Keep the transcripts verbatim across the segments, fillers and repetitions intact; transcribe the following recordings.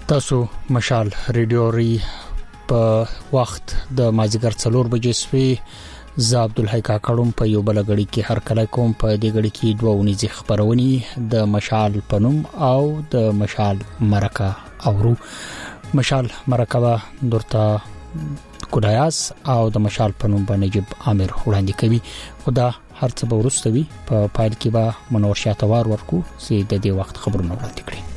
تاسو مشال ریډیو ری په وخت د مازیګر څلور بجې سوي ز عبد الحی کاکړم په یو بل غړي کې هر کله کوم په دې غړي کې دوه ونیزي خبرونی د مشال پنوم او د مشال مرکه اورو مشال مرکه درته کودایاس او د مشال پنوم باندې نجيب عامر وړاندې کوي خدا هر څه به ورستوي په پایل کې به منور شاتوار ورکو چې د دې وخت خبرونه وړاندې کړي.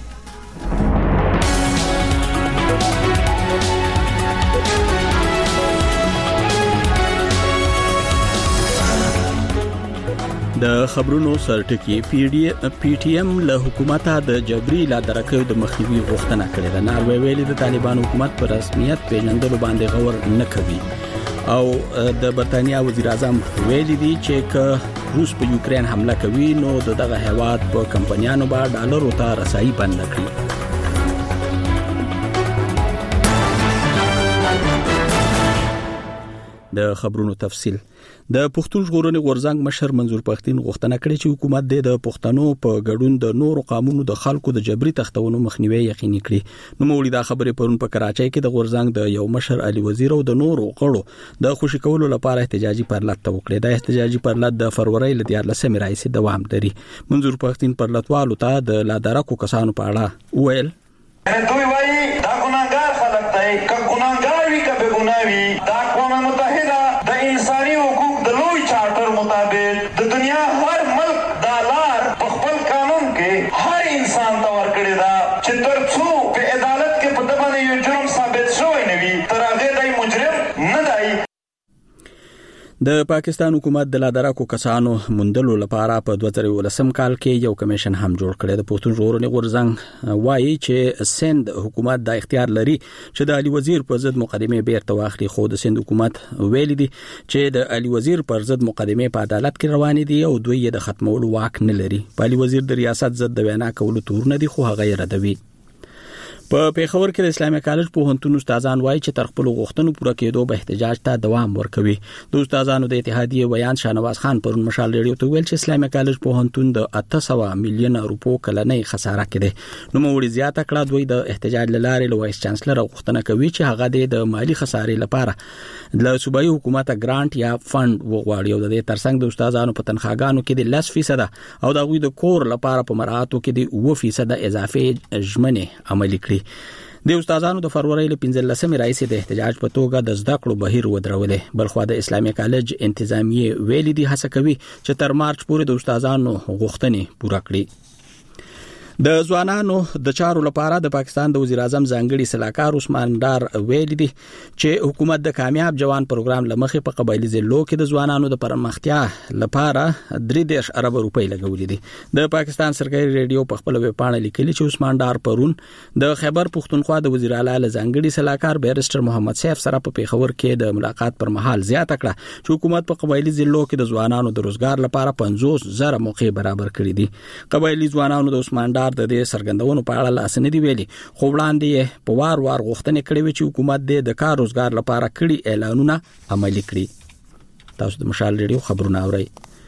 د خبرونو سرټکی پی ټی ایم له حکومت د جبري لا درکو د مخنیوي غوښتنه کړې ده. ناروی ویلي د طالبان حکومت پر رسمیت پیژندلو باندې غور نه کوي او د برتانیا وزیر اعظم ویلي دی چې ک روس په یوکرين حمله کوي نو دغه هیواد په کمپنیانو باندې ډالر ته رسایي بند کړي. د خبرونو تفصیل د پښتون ژغورنې غورځنګ مشر منظور پښتين غوښتنه کړې چې حکومت د پښتنو په ګډون د نورو قانونو د خلکو د جبري تختونو مخنیوي یقیني کړي. نو مولي دا خبرې پرون په کراچۍ کې د غورځنګ د یو مشر علي وزیر او د نورو غړو د خوشی کولو لپاره احتجاجي پرلط وکړي. د احتجاجي پرلط د فروری ل دیارلسمې راځي دوام لري. منظور پښتين پرلطوالو ته د لادرکو کسانو په اړه ویل دوی وایي دا ګناګار خلک دی ک ګناګار وي ک به ګناوي دا قوم متحده د انساني حقوق د لوی چارټر مطابق د دنیا هر ملک د لار په خپل قانون کې هر انسان ته ورکړی دا چې ترڅو په عدالت کې په دغه یو جرم ثابت شوی نه وي تر هغه دای مجرم نه دی. د پاکستان حکومت د لادرکو کسانو مندلو لپاره په دوه زره ولسم کال کې یو کمیشن هم جوړ کړی. د پښتون ژغورنې غورځنګ وایي چې سند حکومت د اختیار لري چې د علي وزیر پر ضد مقدمه بیرته واخلي، خو د سند حکومت ویلي دي چې د علي وزیر پر ضد مقدمه په عدالت کې روانې دي او دوی یې د ختمولو واک نه لري. په علي وزیر د ریاست ضد د وینا کولو تور نه دي خو هغه یې ردوي. په پیښور کې د اسلامي کالج پوهنتون استادان وایي چې تر خپل غوښتنو پوره کېدو به احتجاج ته دوام ورکوي. د استادانو د اتحادیې ویان شاهنواز خان پرون مشال ریډیو ته ویل چې اسلامي کالج پوهنتون د اته سوه میلیون روپو کلنۍ خساره کړي. نو موړي زیاته کړه دوی د احتجاج لاره له وایس چانسلر غوښتنه کوي چې هغه د مالی خسارې لپاره د صوبایي حکومت ګرانټ یا فند وغواړي او د دې ترڅنګ د استادانو په تنخواګانو کې د لس فیصد او د غوي د کور لپاره په مراعاتو کې د اوه فیصد اضافي ژمنې عملي کړي. د استادانو د فروری ل پنځلسمې راځي د احتجاج په توګه د زده کړو بهیر ودرولې. بلخو د اسلامي کالج انتظامیه ویلي دي هڅه کوي چې تر مارچ پورې د استادانو غوښتنې پوره کړي. د ځوانانو د چارو لپاره د پاکستان د وزیر اعظم ځانګړي سلاکار عثمان ډار ویلي دي چې حکومت د کامیاب جوان پروګرام لمخې په قبایلی ضلعو کې د ځوانانو د پرمختیا لپاره درې دېرش ارب روپۍ لګولې دي. د پاکستان سرکاري ریډیو په خپل ویب پاڼه لیکلي چې عثمان ډار پرون د خیبر پښتونخوا د وزیر اعلی ځانګړي سلاکار بیرستر محمد سیف سره په پیښور کې د ملاقات پر مهال زیاته کړه چې حکومت په قبایلی ضلعو کې د ځوانانو د روزګار لپاره پنځوس زره موقع برابر کړې دي. قبایلی ځوانانو د عثمان ډار د دې سرګندونو په اړه لاس نه دی ویلي خو وړاندې په وار وار غوښتنې کړې وي چې حکومت د کار روزګار لپاره کړي اعلانونه عملي کړي. تاسو د مشال ریډیو خبرونه اورئ.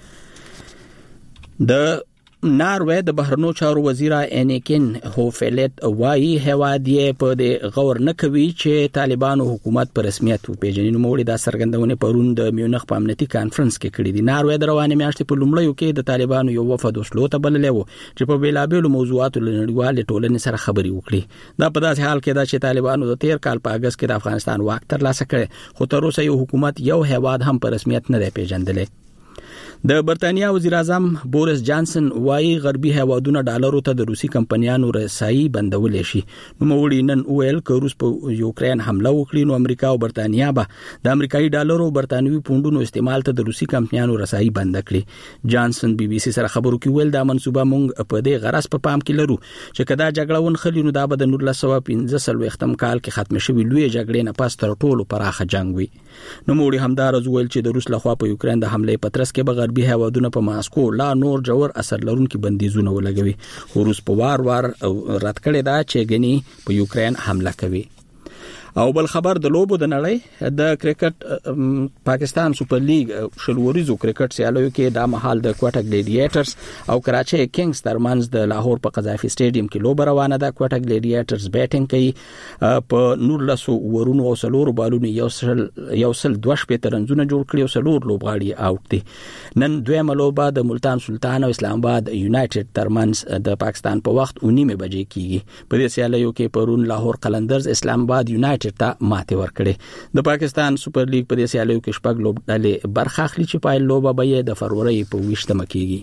د ناروی د بهرنیو چارو وزیر انیکن هوفلت وایي هواد یې په د غور نه کوي چې طالبانو حکومت پر رسمیت وپیژني. نو موږ د سرګندونې پرون د میونخ په امنیتي کانفرنس کې کړی دي. ناروی د روانې میاشتې په لومړیو کې د طالبانو یو وفد وسلو ته بللی وو چې په بیلابېلو موضوعاتو له نړیوالې ټولنې سره خبرې وکړي. دا په داسې حال کې ده چې طالبانو د تیر کال په اگست کې د افغانستان واک ترلاسه کړی خو تر اوسه یو حکومت یو هواد هم پر رسمیت نه دی پیژندلی. د برتانیا وزیر اعظم بوریس جانسن وایي غربي هیوادونه ډالرو ته د روسي کمپنیانو رسایي بندولې شي. نو موړي نن ویل ک روس په یوکرين حمله وکړي نو امریکا او برتانیا به د امریکایي ډالرو او برتانوي پوندونو استعمال ته د روسي کمپنیانو رسایي بند کړي. جانسن بي بي سي سره خبرو کې ویل دا منسوبه مونږ په دې غرض په پام کې لرو چې کدا جګړه ون خلی نو دا به د نولس سوه پنځه څلوېښتم کال کې ختم شوی لوی جګړې نه پس تر ټولو پراخه جنگ وي. نو موړي همدار ویل چې د روس لخوا په یوکرين د حمله پترس کې به غربي هیوادونه په ماسکو لا نور جوړ اثر لرونکي بندیزونه ولګوي. خو روس په وار وار رد کړی دا چې غني په یوکرين حمله کوي. او بل خبر د لوبو د نړۍ د کرکټ پاکستان سپر لیګ شلوريزو کرکټ سیالیو کې د مهال د کوټا ګلیډیټرز او کراچي کینګز ترمنځ د لاهور په قذافي سټیډیم کې لوب روانه ده. کوټا ګلیډیټرز بیټینګ کوي په نورلسو ورونو او سلور بالونو یو سل یو سل دوه شپږ رنزونه جوړ کړي او سلور لوبغاړي اوټ دي. نن دویمه لوبه د ملتان سلطان او اسلام آباد یونایټډ ترمنځ د پاکستان په وخت اونیمه بجې کیږي. په دې سیالیو کې پرون لاهور قلندرز اسلام آباد یونایټډ ته ماته ورکړي. د پاکستان سپر لیګ په دې سیالیو کې شپږ لوبډلې برخه اخلي چې پای لوبه به د فروری په ویشتمه کیږي.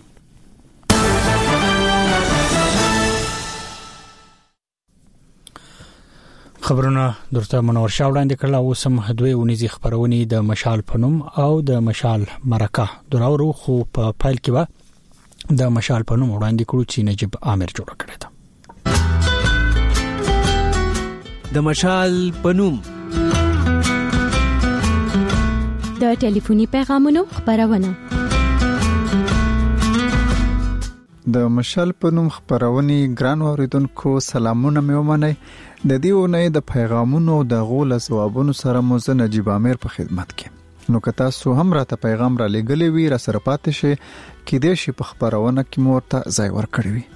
خبرونه درته منور شاه وړاندې کړل. او سم دوی ونیزي خبرونه د مشال پنوم او د مشال مرکه دراورو خو په فایل کې و د مشال پنوم وړاندې کړو چې نجيب عامر جوړ کړی دی. د مشال پنوم د ټلیفوني پیغامونو خبرونه د مشال پنوم خبرونه ګران اوریدونکو سلامونه مې ومنئ. د دې ونې د پیغامونو د غول جوابونو سره مو زه نجيب عامر په خدمت کې. نو که تاسو هم راته پیغام را لګلې وي را سره پاتې شي کې دې شي په خبرونه کې مو ورته ځای ورکړی وي.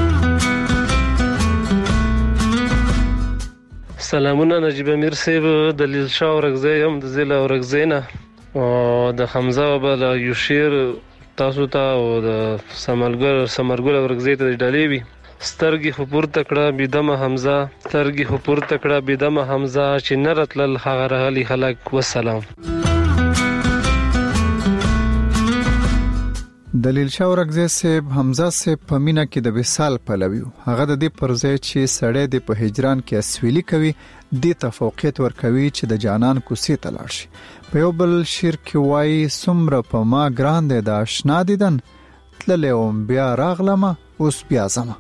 سلامونه نجيب عامر صاحب، دلیل شاه ورغزی هم د ضلع ورغزینا او د حمزه بل یو شیر تاسو ته او د سمرګل سمرګل ورغزی ته ډالې وي. سترګې خو پورته کړه بيدمه حمزه، سترګې خو پورته کړه بيدمه حمزه چې نرتل هغه رغلي خلک. والسلام. دلیل شاه ورغزی صاحب حمزه صاحب په مینا کې د وصال پلوي. هغه د دې پرځای چې سړی د په هجران کې اسویلی کوي د تفوقیت ور کوي چې د جانان کوسې ته لاړ شي. په یو بل شیر کې وایي سمره په ما ګران دی د آشنا دیدن تللم بیا راغلمه اوس بیا زما.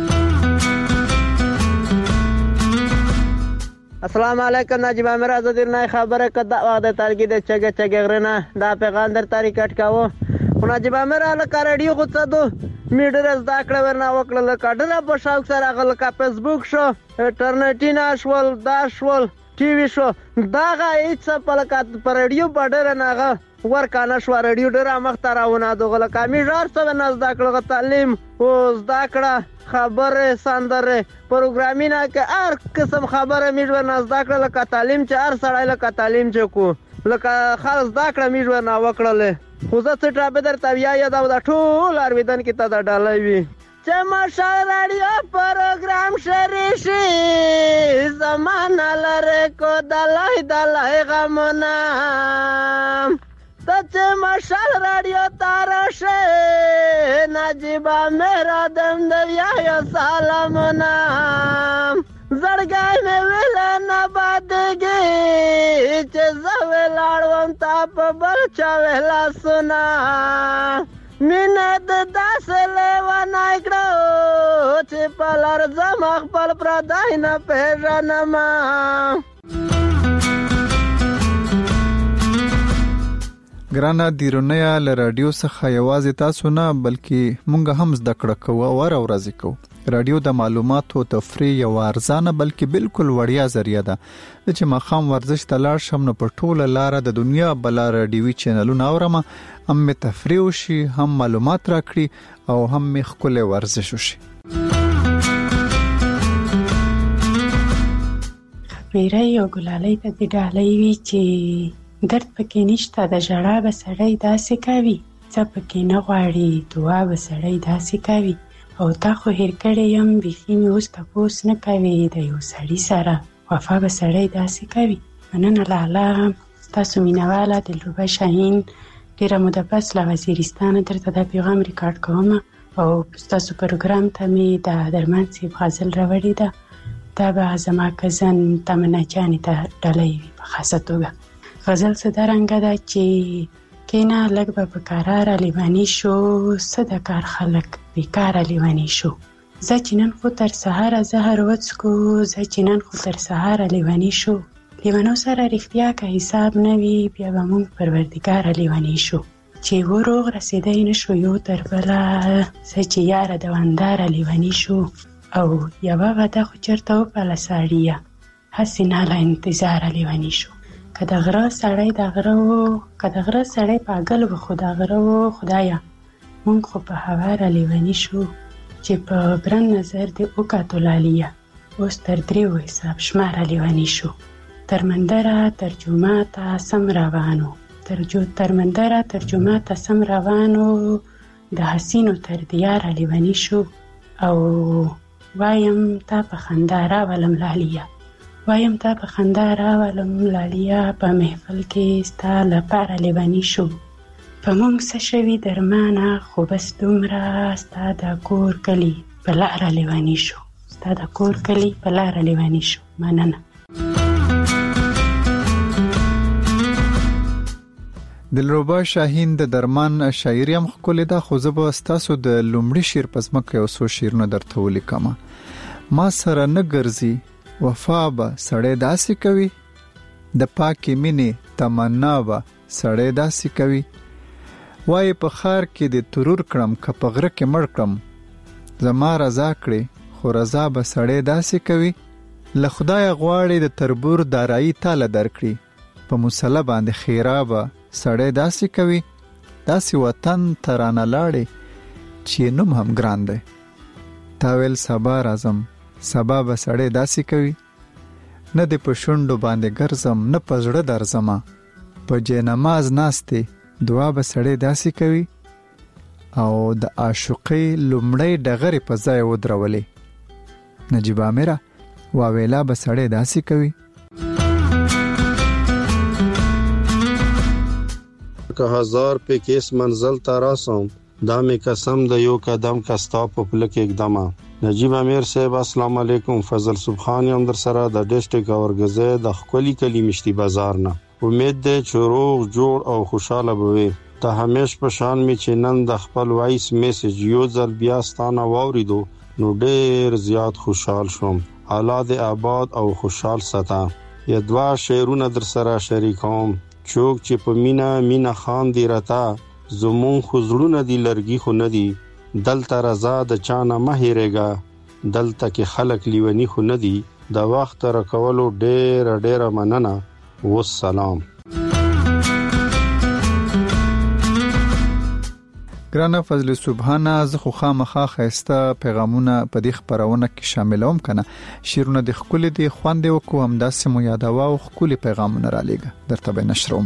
السلام علیکم نجيب عامر ازدیر نه خبره کده وخت ترګی د چګه چګه غرنه دا پیغام در طریقټ کاوه. خو نجيب عامر له کارډیو خو څه دو میډرز دا کړه ورنه وکړه کډره په شاوک سره غل کا فیسبوک شو انټرنیټي ناشول دا شول ټي وي شو دا غا هیڅ په لکات پر رادیو بډر نه ورکانه شو رادیو ډیر مختراونه دغه کمی ژر څه نه زده کړه تعلیم او زده کړه خبره سندره پروګرامینګ کې هر قسم خبره میږي نه زده کړه لکه تعلیم چې هر سړی لکه تعلیم چې کو لکه خالص زده کړه میږي نه وکړله. خو زه څه ټاپه در تویا یا دا ټول ارویدن کې ته دا ډالای وي چې ماشال رادیو پروګرام شریشي زمانہ لره کو دلای دلای غمنا ته ماشال رادیو تارشه نجيب عامر دم دیا یا سلامنا زړګای مې ویل نه بادګي چې زو لاړوم تا په بل چا ویلا سنا مینه د داسې لیوانای کړو چې په لار زما خپل پردای نه پیژنم. ګرانه دیرونیا له رادیو څخه یوازې تاسو نه بلکې مونږ هم زده کړه کوو او ورځ کوو. رادیو د معلوماتو او تفریح یو ارزانه بلکې بالکل وړیا ذریعہ ده چې مخام ورزش ته لاړ شم نو په ټوله لار د دنیا بل رادیوي چینلونه اورم هم تفریح وشي هم معلومات راکړي او هم مخ کله ورزش وشي. خبره یو ګلالۍ ته د ډالۍ وی چې درد پکې نشته د ژړا به سړی داسې کوي څه پکې نه غواړي دعا به سړی داسې کوي او تا خو هیر کړی یم بیخي مې اوس تپوس نه کوي د یو سړي سره وفا به سړی داسې کوي. مننه لاله ستاسو مینهواله دلربا شاهین ډېره موده پس له وزیرستانه درته دا پیغام ریکارډ کوم او ستاسو پروګرام ته مې د درمان صاحب غزل راوړې ده دا به زما کزن تمنا جانې ته ډالۍ وي په خاصه توګه. غزل څه دا رنګه ده چې کینا لږ به په قراره لیواني شو څه د کار خلک بیکاره لیواني شو زه چې نن خو تر سهاره زهر وڅکو زه چې نن خو تر سهاره لیواني شو لیوانو سره رښتیا که حساب نه وي بیا به موږ پروردګاره لیواني شو چې و روغ رسېدی نه شو یو تر بله زه چې یاره دونداره لیواني شو او یوه وعده خو چېرته وپاله ساړیه هسې نه له انتظاره لیوني شو. که د غره سړی د غره و که د غره سړی پاګل و خو د غره و خدایا مونږ خو په هوا را لیوني شو چې په برن نظر دې وکتو لالیه اوس تر دریو حساب شماره لیوني شو. تر مندره ترجمه ته سم روانو ترجو تر مندره ترجمه ته سم روانو د حسینو تر دیاره لیوني شو او وایم تا په خندا راولم لالیه وایم تا په خندا راولم لالیه په محفل کې ستا لپاره لیوني شو. په مونږ څه شوي درمانه خو بس دومره ستا د کور کلي په لاره لیوني شو ستا د کور کلي په لاره لیوني شو. مننه. دلربا شاهین د درمان شاعري هم ښکلې ده خو زه به ستاسو د لومړي شعر په ځمکه یو څو شعرونه درته ولیکم. ما سره نه ګرځي وفا به سړی داسې کوي د پاکې مینې تمنا به سړی داسې کوي وایي په ښار کې د ترور کړم که په غره کې مړ کړم زما رضا کړې خو رضا به سړی داسې کوي له خدایه غواړي د تربور دارایی تاله درکړي په مسله باندې خیرا به سړی داسې کوي داسې وطن ترانه لاړې چې نوم هم ګران دی تا ویل سبا راځم سبا به سړی داسې کوي نه د په شونډو باندې ګرځم نه په زړه درځم په جې نماز ناستې دعا به سړی داسې کوي او د عاشقۍ لومړی ډغرې په ځای ودرولې نجیب عامره واویلا به سړی داسې کوي. که هزار په کیس منزل ته راسم دا می قسم د یو قدم کستا په پلک اقدام. نجیب امیر صاحب السلام علیکم. فضل سبحان یم در سره د ډیسټریکټ اورګزه د خپلی کلی مشتي بازار نه. امید ده چې روغ جوړ او خوشاله بوي. ته همیش په شان می چې نن د خپل وایس میسج یو ځل بیا ستانه واوریدو نو ډیر زیات خوشحال شوم. اولاد آباد او خوشحال ستا. یا دوا شعرونه در سره شریکوم چوک چې په مینا مینا خان دی راتا زمون خزړونه دی لرګي خو ندی دلته رضا د چانه مهیرګه دلته کې خلق لیونی خو ندی د وخت را کولو ډیر ډیر مننه والسلام. ګرانه فضل سبحانه زه خو خامخا خسته پیغامونه په دې خبرونه کې شاملوم کنه شیرونه د خپل دی خوان دی وکوم هم داسې مو یادوا او خپل پیغامونه را لېګه درته به نشروم.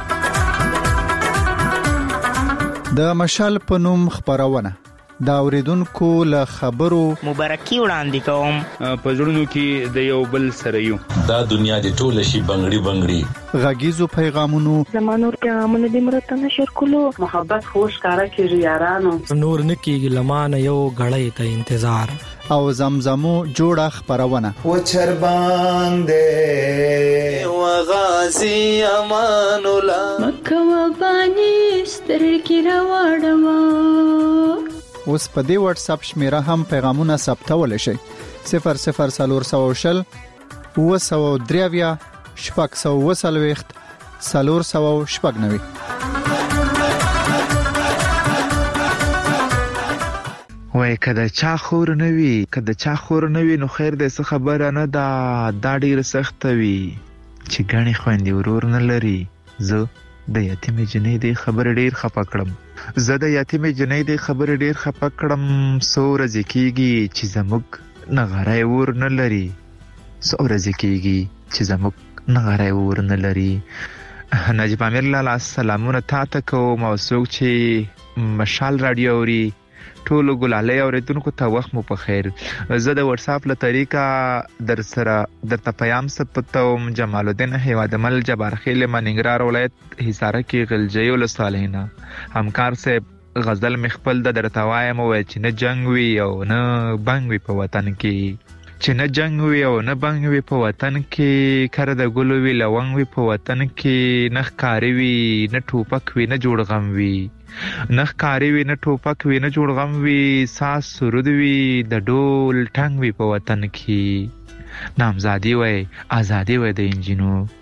د مشال په نوم خبرونه دا اوریدونکو له خبرو مبارکي وړاندې کوم په ژوندونو کې د یو بل سره یو دا دنیا د ټوله شي بنگړي بنگړي غږیزو پیغامونو زمانور پیغامونه د مرته نشر کولو محبت خوش کارا کیږي یارانو نور نکیږي لمانه یو غړې ته انتظار او زمزمو جوړه خبرونه و چربان دې و غازی امان الله مکه و بانی سترګې راوړم. اوس په دې واتس اپ شمیره هم پیغامونه ثبتول شي صفر صفر سلور سو شل و سو دریویا شپږ سو وسلويخت سلور سو شپږ نوي. وای کده چا خور نوي کده چا خور نوي نو خیر دې څه خبره نه دا دا ډیر سخت وي چې غني خويندې ورور نه لري. زه د یتیم جنې دې خبر ډیر خپه کړم زه د یتیم جنې دې خبر ډیر خپه کړم سور ځکیږي چې زموږ نغړای ور نه لري سور ځکیږي چې زموږ نغړای ور نه لري. نجیب امیر لاله السلامونه تاسو کوم او څوک چې مشال رادیو اوري ټول ګلالې اوریدونکو ته وخت مو په خیر. زه د واتس اپ له طریقه در سره درته پیغام سپتوم. جمال الدین هیوادمل جبارخیل مننګرار ولایت حصار کې غلجی ول صالحینا همکار سے غزل مخبل د درتوای مو چې نه جنگ وی او نه بنګ وی په وطن کې چې نه جنگ وی او نه بنګ وی په وطن کې کړه د ګلو وی لونګ وی په وطن کې نه ښکاری وی نه ټوپک وی نه جوړ غم وی نه ښکاری وی نه ټوپک وی نه جوړ غم وی ساس سرود وی د ډول ټنګ وی په وطن کې نامزادي وای ازادي وای د انجینو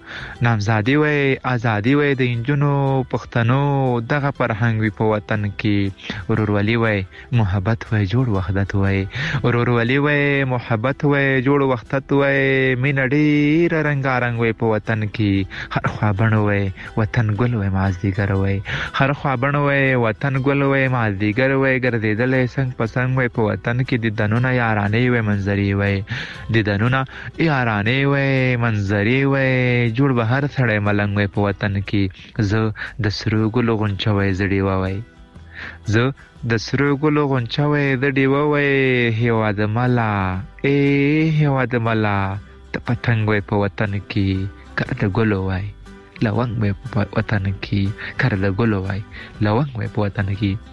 نامزادي وای ازادي وای د انجونو پښتنو دغه فرهنګ وي په وطن کې ورورولي وای محبت وای جوړ وحدت وای ورورولي وای محبت وای جوړ وحدت وای مين ډیر رنگارنګ وای په وطن کې هر خوا بڼ وای وطن ګل وای مازدیګر وای هر خوا بڼ وای وطن ګل وای مازدیګر وای ګرځیدل څنګه پسنګ وای په وطن کې د دنونه یارانه وای منظري وای د دنونه یارانه وای منظري وای جوړ به هر سړی ملنګ وای په وطن کې زه د سرو ګلو غونچه وای زړی وای زه د سرو ګلو غونچه وای زړی وای هیواد مالا ای هیواد مالا د پتنګ وای په وطن کې کړه د ګلو وای لونګ وای په وطن کې کړه د ګلو وای لونګ وای په وطن کې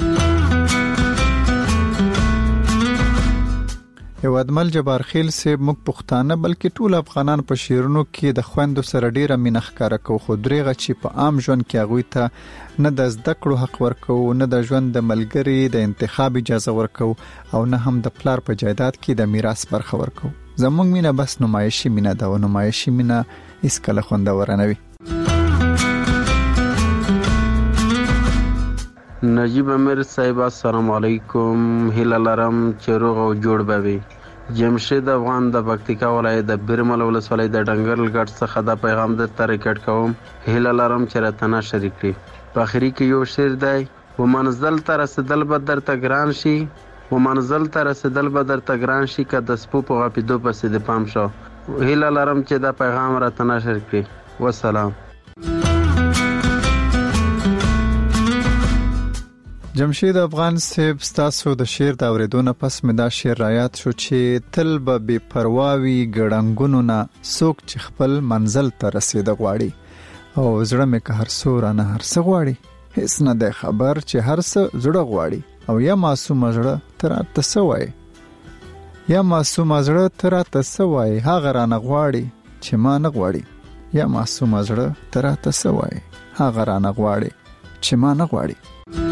هیوادمل جبار خیل صاحب موږ پښتانه بلکې ټول افغانان په شیرونو کې د خويندو سره ډیره مینه ښکارا کو خو درېغه چې په عام ژوند کې هغه ته نه د زده کړو حق ورکو نه د ژوند د ملګری د انتخاب اجازه ورکو او نه هم د پلار په جایداد کې د میراث برخه ورکو زموږ مینه بس نمایشي مینه ده او نمایشي مینه هیڅ کله خوندور نه وي. نجیب امیر صاحب السلام علیکم هیله لرم چې روغ او جوړ به وي. جمشید افغان د پکتیکا ولایت د بیرمل ولسوالۍ د ډنګرل ګټ څخه د پیغام د تریکټ کوم. هیله لرم چې راتنه شریک کړي. په اخري کې یو شعر دی و منزل ته رسیدل به درته ګران شي و منزل ته رسیدل به درته ګران شي که د سپو په غاپېدو پسې د پام شو. هیله لرم چې دا پیغام راتنه شریک کړي. والسلام. جمشید افغان صاحب ستاسو د شعر د اوریدونه پس مې دا شعر رایات شو چې تل به بے پرواوي ګړنګونو نه څوک چې خپل منزل ته رسیده غواړي او زړه مې که هر څو رانه هر څه غواړي هیڅ نه دی خبر چې هر څه زړه غواړي او یا معصوم زړه تر ته سوای یا معصوم زړه تر ته سوای هغه رانه غواړي چې ما نه غواړي یا معصوم زړه تر ته سوای هغه رانه غواړي چې ما نه غواړي.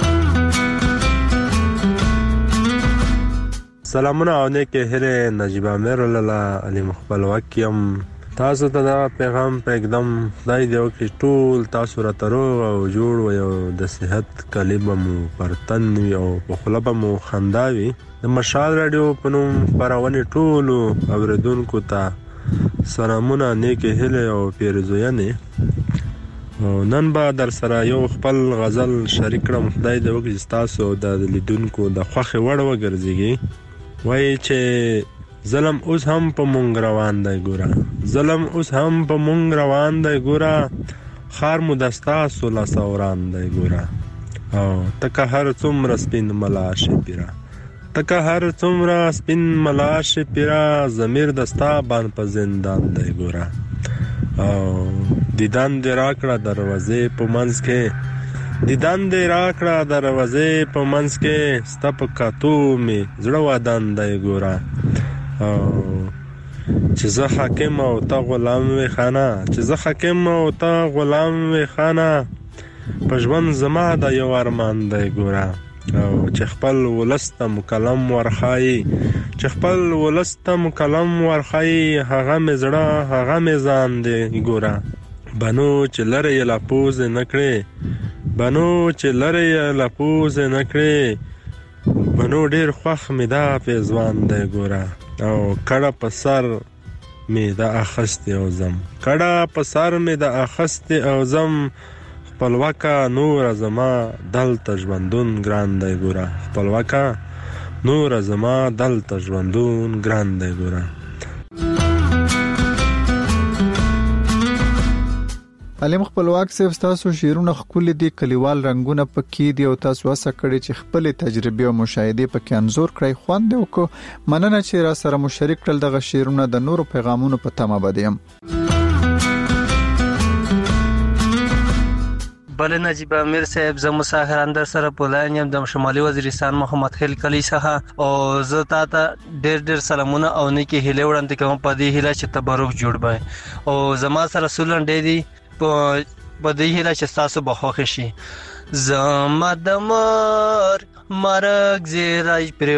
سلامونه او نیکه هره نجیب امیر الله علی مخبل وکیم تاسو ته دا پیغام په اقدام دای دیو کې ټول تاسو را ترو او جوړ و یو د صحت کلمه مو پرتن او په خلبه مو خنداوي د مشال رادیو په نوم پرونی ټول اوریدونکو ته سلامونه نیکه هله او پیرزوینه نن با در سره یو خپل غزل شریک کړم. خدای دې وکړي تاسو د لیدونکو د خوخه وړ وګرځيږي. وای چې ظلم اوس هم په مونږ روان دی ګوره ظلم اوس هم په مونږ روان دی ګوره خار مو دستا سولا سوران دی ګوره او تک هر څومره سپین ملاش پیرا تک هر څومره سپین ملاش پیرا ضمیر دستا بان په زندان دی ګوره او دیدان دې راکړه دروازې په منځ کې دیدان دې راکړه دروازې په منځ کې ستپ کاتو می زړه ودان دی ګوره او چې زه حاکم او تا غلام وې خانه چې زه حاکم او تا غلام وې خانه په ژوند زما د یو ارمان دی ګوره او چې خپل ولست مکلم ورخای چې خپل ولست مکلم ورخای هغه می زړه هغه می ځان دی ګوره بنو چې لره لا پوز نکړي بنو چې لره لا پوز نکړي بنو ډیر خوخ می دا پیزوان دی ګوره او کړه په سر می دا اخست او زم کړه په سر می دا اخست او زم خپلواکا نور زما دلته ژوندون ګران دی ګوره خپلواکا نور زما دلته ژوندون ګران دی ګوره. علم خپلواک صاحب تاسو شیرونه خپل دي کلیوال رنگونه پکې دي او تاسو وسه کړی چې خپل تجربه او مشاهده پکې انزور کړی خوند وکړو. مننه چې را سره مشارک کړل دغه شیرونه د نورو پیغامونو په تمه بدیم. بل نجیب امیر صاحب زمو ساحر اندر سره پولاین یم د شمالي وزیرستان محمد خیل کلی څخه او زه تا ته ډېر ډېر سلامونه او نیکی هیله وړاندې کوم په دې هیله چې تبرک جوړ بای او زما سره سولن ډېری په په دې هیله چې تاسو به خوښ شي. زما د مر مرګ زیری پر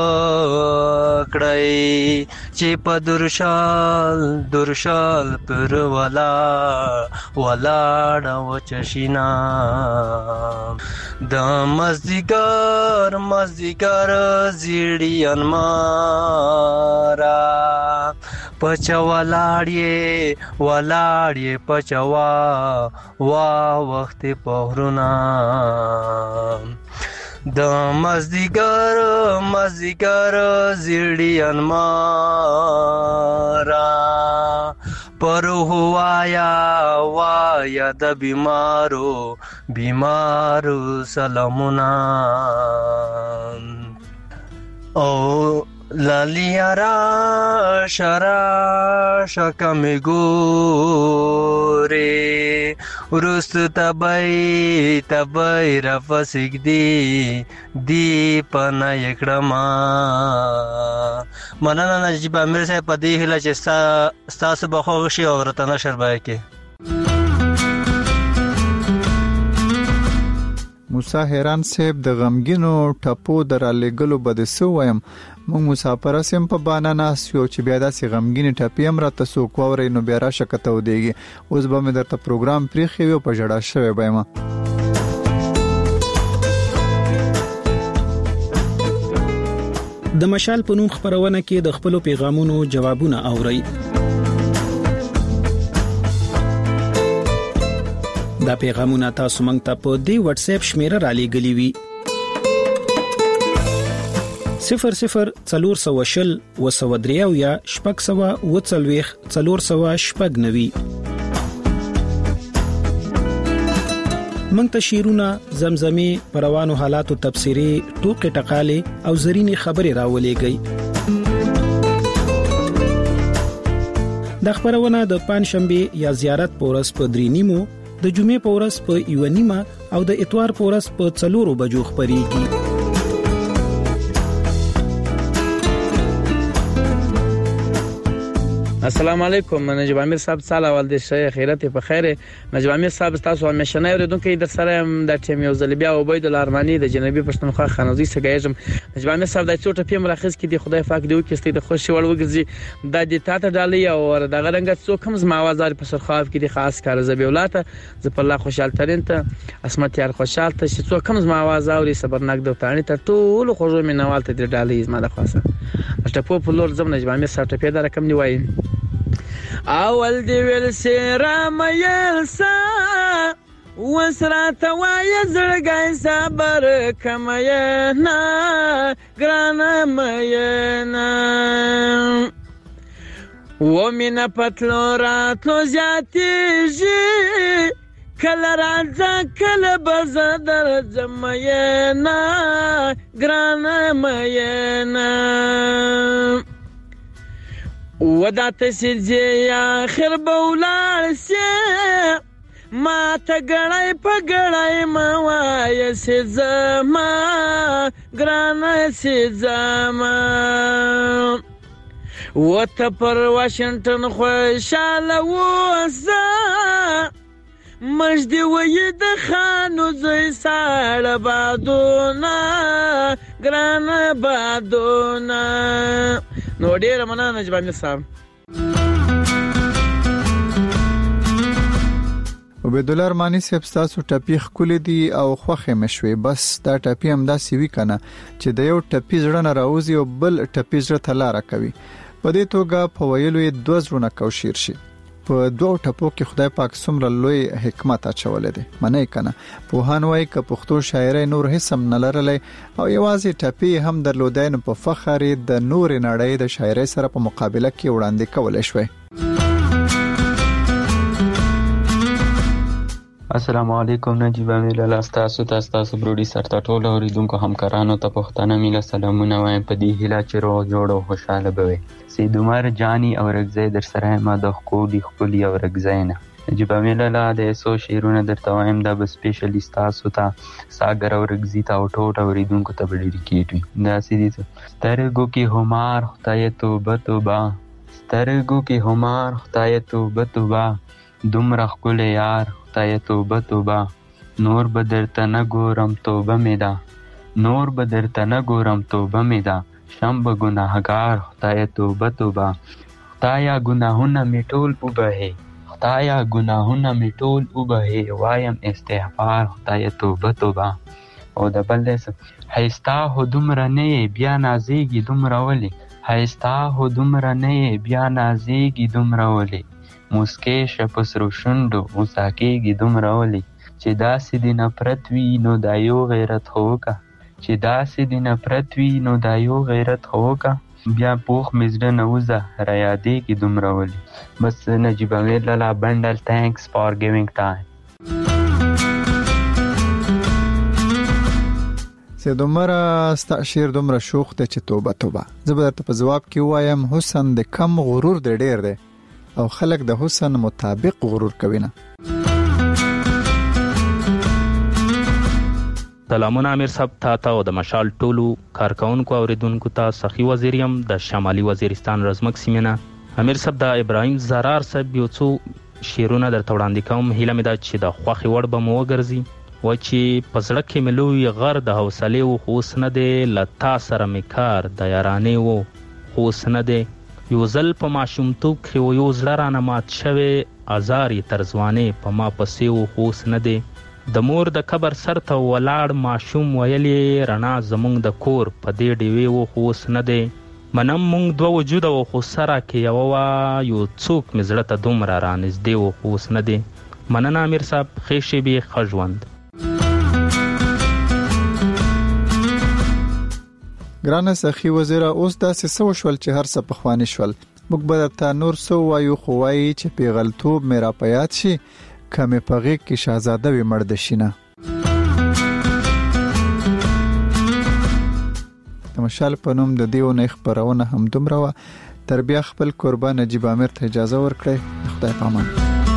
وکړی چې په درشال درشال پر ولا ولاړ و چشینا د مزدګر مزدګر زیړی انمارا پچا ولاړې ولاړې پچوا وا وخت پهرونا د مزدګر مزدګر زیړی انمارا پر هوایا وایا د بیمارو بیمارو سلامونه او لالیارا شرا شکم ګورې ورست تبای تبای رفسک دی دی پنا یکړما مننه نجیب امیر صاحب په دې هله چې ستاسو به خوښ شي او ورته نشر به کې. موسی حیران صاحب د غمګینو ټپو درالېګلو بده سو وایم موږ مسافر سم په بانا ناس یو چې بیا داسې غمګینې ټپې هم راته څوک واوري نو بیا راشه کته ودیږي. اوس به مې درته پروګرام پرېښی وي په ژړا شوی به یم. د مشال په نوم خبرونه کې د خپل پیغامونو جوابونه اوري. دا پیغامونه تاسو مونږ ته په دی واتس اپ شمیره را لېږلي وي صفر صفر څلور سوه شل اوه سوه درې اویا شپږ سوه اوه څلوېښت څلور سوه شپږ نوي. مونږ ته شعرونه، زمزمې، په روانو حالاتو تبصرې، ټوکې ټقالې او زرینې خبرې راولېږئ. دا خبرونه د پنځشنبه یا زیارت په ورځ په درې نیمو، د جمعې په ورځ په یو نیمه او د اتوار په ورځ په څلورو بجو خبرېږي. السلام علیکم. نجیب امیر صاحب سال اول د شیخ خیرت په خیر. نجیب امیر صاحب تاسو همیشه نه اوریدونکو در سره د ټیم یو ځل بیا عبید الارمانی د جنبی پښتونخوا خانوزي سګایجم. نجیب امیر صاحب د څوټه پیم راخص کې د خدای پاک دی وکړي د خوشي وړ وګرځي د دې تاته ډالۍ او د غرنګ څو کم زما आवाज په سرخاف کې د خاص کار زبی ولاته ز په الله خوشحال ترين ته اسمت یار خوشحال ته چې څو کم زما आवाज اوري صبرناک د تانی ته ټول خوږو مینوال ته د ډالۍ زما د خاصه ټپو په لور زم. نجیب امیر صاحب ټپې دا رقم نیوي اول دی ویل سیرا مېلسا وسرات وای زړګای صبر کماینا ګرانه مېنا و مینا پتلو راتلو زیاتیږي کله راځه کله بزدر زمېنا ګرانه مېنا ودا تسجی آخر بولار سی ما تگڑای پگڑای موای سی زما گرانای سی زما و تا پر واشنطن خوشحال ووزا مجدی وید خانو زی سال بادونا گرانای بادونا. نو ډیره مننه نجیب امیر صاحب. عبید الله ارمانی صاحب تاسو ټپی خولې دي او خوخه مشوي بس دا ټپی هم داسې وی کنه چې د یو ټپی زړه نه راوځي او بل ټپی زړه تلاره کوي. په دې توګه په ویلو یې دوه زړونه کوشیر شي. په دوه ټپو کې خدای پاک څومره لوی حکمت اچولې دي. منې کنه په هانوي ک پښتو شاعري نور هیڅ هم نه لرلې او یوازې ټپی هم درلودین په فخر د نور نړۍ د شاعري سره په مقابله کې وړاندې کولای شوی. السلام علیکم. نجیب امیر الله تاسو تاسو پروډوسر ته ټول اوریدونکو همکارانو ته پښتنه میله سلامونه وایم په دې هیله چې روغ جوړ او خوشاله بوي. سید عمر جانی او رغزی در سره ما د خولي خولي او رغزینه. نجیب امیر الله د سو شیرونه درته وایم دا به سپیشلیست تاسو ته ساګر او رغزی ته ټول اوریدونکو ته ډیډیکیټ وي. دا سیدی سترګو کې همار خدای توبه توبه سترګو کې همار خدای توبه توبه دومره خپل یار خدای توبه توبه نور به درته نه ګورم توبه مې ده نور به درته نه ګورم توبه مې ده شم به ګناهګار خدای توبه توبه خدایا ګناهونه مې ټول وبهې خدایا ګناهونه مې ټول وبهې وایم استغفار خدای توبه توبه. او د بل دی هیستا هو دومره نه یې بیا نازېږي دومره ولې هیستا هو دومره نه یې بیا نازېږي دومره ولې موسکې شه په سرو شونډو موسا کېږي دومره ولې چې داسې دې نفرت وي نو دا یو غیرت خو وکړه چې داسې دې نفرت وي نو دا یو غیرت خو وکړه بیا پوخ مې زړه نه وځه رایادېږي دومره ولې. بس نجیب امیر لالا بنډل thanks for giving time. سید عمر ستا شعر دومره شوخ دی چې توبه توبه. زه به درته په جواب کې وایم حسن د کم غرور دی ډېر دی او خلک د حسن مطابق غرور کوي نه. سلامونه امیر صاحب تا ته او د مشال ټولو کارکونکو اوریدونکو ته سخی وزیریم د شمالي وزیرستان رزمک سیمه. امیر صاحب د ابراهیم زرار صاحب یو څو شعرونه درته وړاندې کوم. هیله مې ده چې د خوښې وړ به مو وګرځي و چې په زړه کې مې لوی غر د حوصلې و خو اوس نه دی له تا سره مې کار د یارانې و خو اوس نه دی یو ځل په ماشومتوب کې و یو زړه رانه مات شوی ازار یې تر ځوانۍ په ما پسې و خو اوس نه دی د مور د قبر سر ته ولاړ ماشوم ویلې رڼا زمونږ د کور په دې ډیوې و خو اوس نه دی منم مونږ دوه وجوده و خو سره کې یوه وه یو څوک مې زړه ته دومره رانږدې و خو اوس نه دی. مننه امیر صاحب ښې شېبې ښه ژوند. ګرانه سخی وزیره اوس داسې څه وشول چې هر څه پخواني شول. موږ به درته نور څه وایو خو وایي چې پیغلتوب مې را په یاد شي که مې په غېږ کې شهزاده وي مړ د شینه. د مشال په نوم د دې اونۍ خپرونه همدومره وه. تر بیا خپل کوربه نجیب امیر ته اجازه ورکړئ. خدای په امان.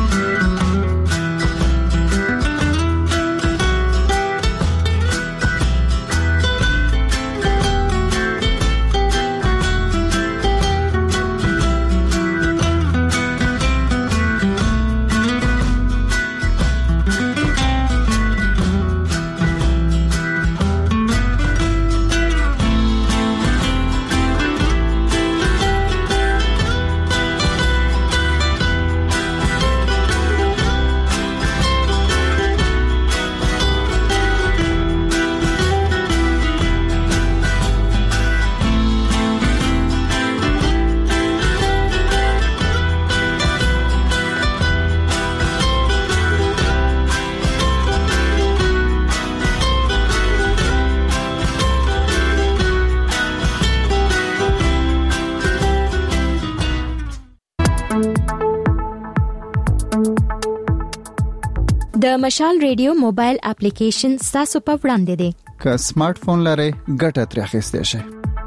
د مشال ریډیو موبایل اپلیکیشن تاسو په وړاندې دی. که سمارټ فون لرئ ګټه ترې اخیستئ شئ.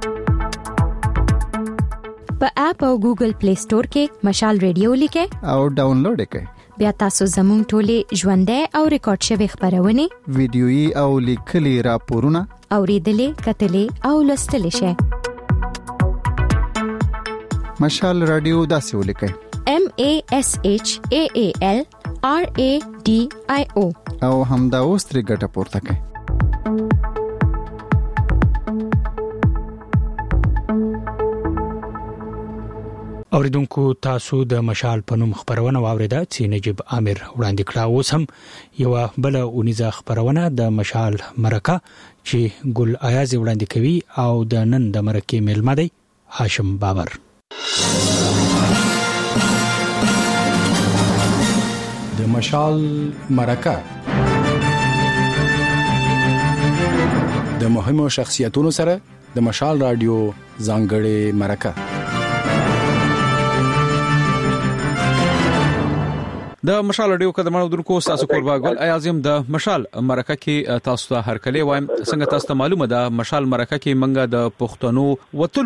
په اپ او ګوګل پلی سٹور کې مشال ریډیو لیکئ او ډاونلوډ کړئ. بیا تاسو زموږ ټولې ژوندۍ او ریکارډ شوی خبرونه ویډیويي او لیکلي راپورونه اوریدلې کتلې او لوستلې شئ. مشال رادیو داسې ولیکئ M A S H A A L R A D I O او همدا اوس ترې ګټه پورته کړئ. اوریدونکو تاسو د مشال په نوم خبرونه واوریده چې نجیب امیر وړاندې کړه. اوس هم یو بل اونیزه خبرونه د مشال مرکه چې ګل ایاز وړاندې کوي او د نن د مرکه ملما دی هاشم بابر. د مشال مرکه د مهمو شخصیتونو سره د مشال رادیو ځانګړې مرکه. د مشال رادیو قدمانو درکو تاسو قربا ګل ایازم د مشال مرکه کې تاسو ته هر کله وایم څنګه تاسو ته معلومه ده مشال مرکه کې منګه د پښتنو وتلو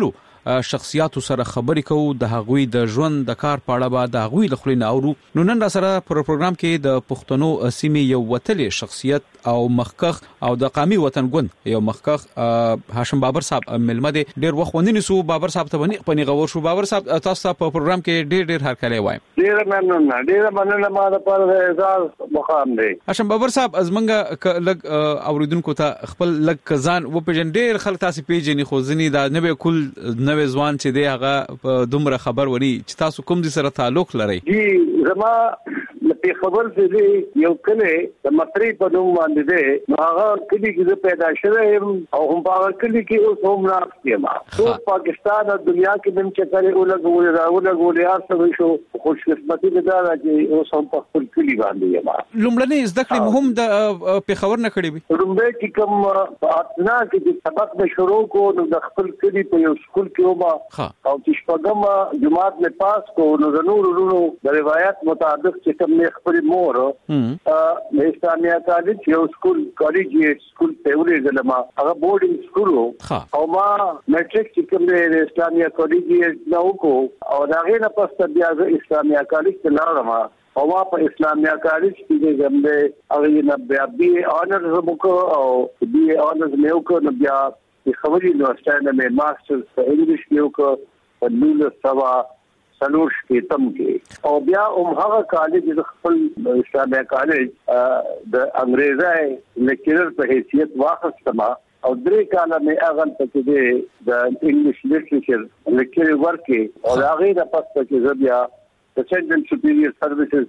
شخصیت سره خبرې کوو د هغوی د ژوند د کار په اړه به د هغوی له خلې نه اورو. نو نن را سره پر پروګرام کې د پښتنو سیمې یو وتلې شخصیت او مخکخ او د قامي وطن ګوند یو مخکخ هاشم بابر صاحب ملمه دي. ډیر وخت ونی سو بابر صاحب ته باندې پني غوور شو. بابر صاحب تاسو ته په پروګرام کې ډیر ډیر هرکلی وایم. ډیر مننه ډیر مننه ما د پر اعزاز مقام دی. هاشم بابر صاحب ازمنګ لګ اوریدونکو ته خپل لګ ځان و پیژن. ډیر خلک تاسو پیژنې خو ځنی دا نه به کل نوې ځوان چې دی هغه دومره خبر وري چې تاسو کوم دي سره تعلق لري. جی زما په خبر دې یو کله د مصری په نوم باندې دی. هغه کلی کې پیدا شوم او هم په کلی کې اوس هم راځم. ټول پاکستان او دنیا کې دم چې کړي ولګول راولګول یار څه شو خوش قسمتي ده چې اوس هم په خپل کلی باندې یم. لومړنۍ زده کړې مهم د په خبر نه کړې وي. لومړی چې کوم اثنا کې سبق به شروع کو نو د خپل کلی په یو سکول کې وما او چې شپږم جماعت نه پاس کو نو د نور ورونو د روایت مطابق چې کوم نه خپل مور د اسلامي کالج یو سکول کالج سکول ته ولېږل. ما هغه بورډینګ سکول او ما میټریک چې کوم د اسلامي کالج نو کو او دا غي نه پس بیا د اسلامي کالج ته لاړم او ما په اسلامي کالج کې زموږ هغه نه بیا بي اونرز وکړ او بي اونرز مې وکړ. نو بیا د خبري یونیورسيټي نه مې ماسترز په انګلیش کې وکړ په نولس سوا څلور کې تم کې او بیا هم هغه کالج د خپل اسلامي کالج د انګريزي لیکچرر په حیثیت واخستم او درې کاله مې اغل پکې د انګلیش لیټریچر لیکچر ورکې او هغه د پس پکې زبیا د سیکنډ سپیریئر سرویسز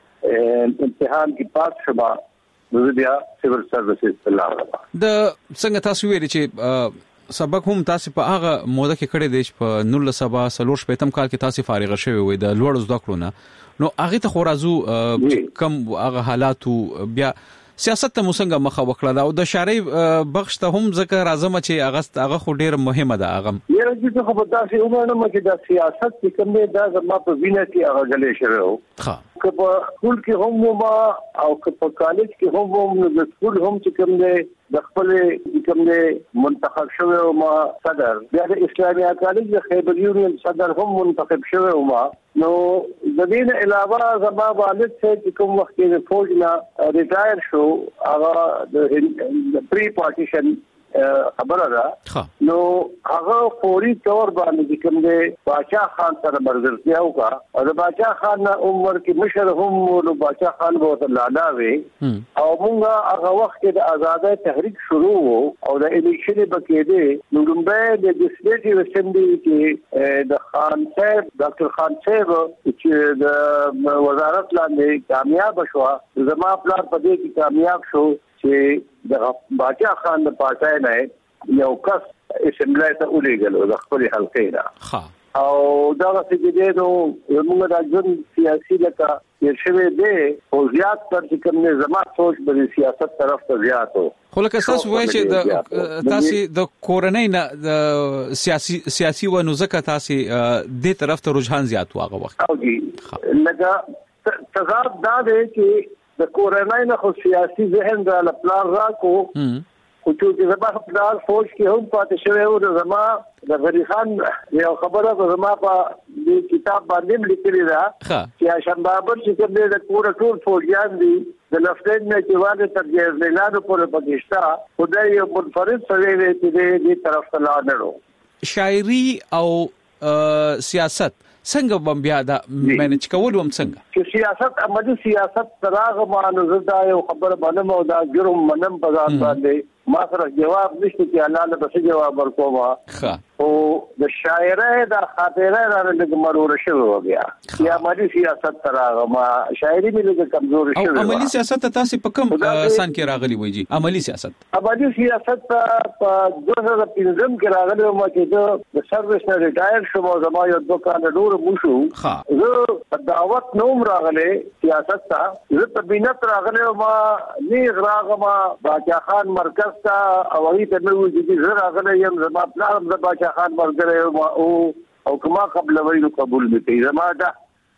امتحان کې پاس شوم. نو بیا سیول سرویسز په لاره د څنګه تاسو ویل چې سبق هم تاسو په هغه موده کې کړی دی په نول سبا سلور شپږم کال کې تاسو فارغ شوی وي د لوړ زده کړو نه. نو هغه ته خو راځو کم هغه حالات بیا سیاست ته موږ مخه وکړه او د شاري بخش ته هم ذکر راځم چې هغه هغه خو ډیر مهمه ده. هغه یره چې خو په تاسو ومنم چې د سیاست کې کوم دی دا زما په وینه کې هغه غلې شوی. ها که په سکول کې هم ما او که په کالج کې هم هم د سکول هم چې کوم دی د خپل کوم دی منتخب شوی او ما صدر بیا د اسلامي کالج د خیبر یونین صدر هم منتخب شوی او ما. نو د دې نه علاوه زما والد چې کوم وخت کې فوج نه ریټایر شو هغه د پری پارټیشن خبره ده. نو هغه فوري تور باندې کوم دی باچا خان سره مرزرتیا وکړه او د باچا خان عمر کې مشر هم نو باچا خان به لالا وي او موږ هغه وخت کې د آزادۍ تحریک شروع او د الیکشن بکې دی. نو لومبه د لیجسلیټیو اسمبلی کې د خان صاحب ډاکټر خان صاحب چې د وزارت لاندې کامیاب شو. زما پلان په دې کې کامیاب شو چې د باچا خان د پاتای نه یو کس اسمبلی ته ولېږل د خپل حلقې نه او دا څه دې نو موږ د ځن سیاسي لکه یې شوه دې او زیات پر کوم نه زما سوچ به سیاست طرف ته زیات وو. خو لکه تاسو وایئ چې د تاسو د کورنۍ نه د سیاسي سیاسي و نو ځکه تاسو دې طرف ته رجحان زیات واغه وخت. او جی لکه تضاد دا دی چې د کورنۍ نه خو سیاسي ذهن د پلان راکو خو چې زما پلان فوج کې هم پاتې شوی او د زما د غری خان یو خبره د زما په دې کتاب باندې لیکلې ده چې هاشم بابر چې کوم د کور ټول فوجیان دي د لفټنټ نه چې واده تر جنرالانو پورې پکښتا خدای یو منفرد سوي وي چې دې طرف ته لاړو. شاعري او سیاست څنګه بم بیا دا مینج کول وم څنګه چې سیاست عملی سیاست تراغ مانو زدا یو خبر باندې مو دا جرم منم په ځان باندې ما سره جواب نشته چې الله له بس جواب ورکوم. ښه او د شاعرۍ د خاطره را لګ مرور شوی و بیا یا عملی سیاست تراغ ما شاعري مې لګ کمزور شوی. او عملی سیاست تاسو په کوم سن کې راغلی وای جی عملی سیاست عملی سیاست په دوه هزار پنځم کې راغلی و چې د سرویس نه ریټایر شوم او زما یو دوه کال نور موشو. زه په دعوت نوم راغلی سیاست ته زه په بینت راغلی ما نیغ راغما باچا خان مرکز تا او هی ته نو چې زه راغلی یم زما پلان د باچا خان مرګره او او کما قبل ویلو قبول نکړي زما دا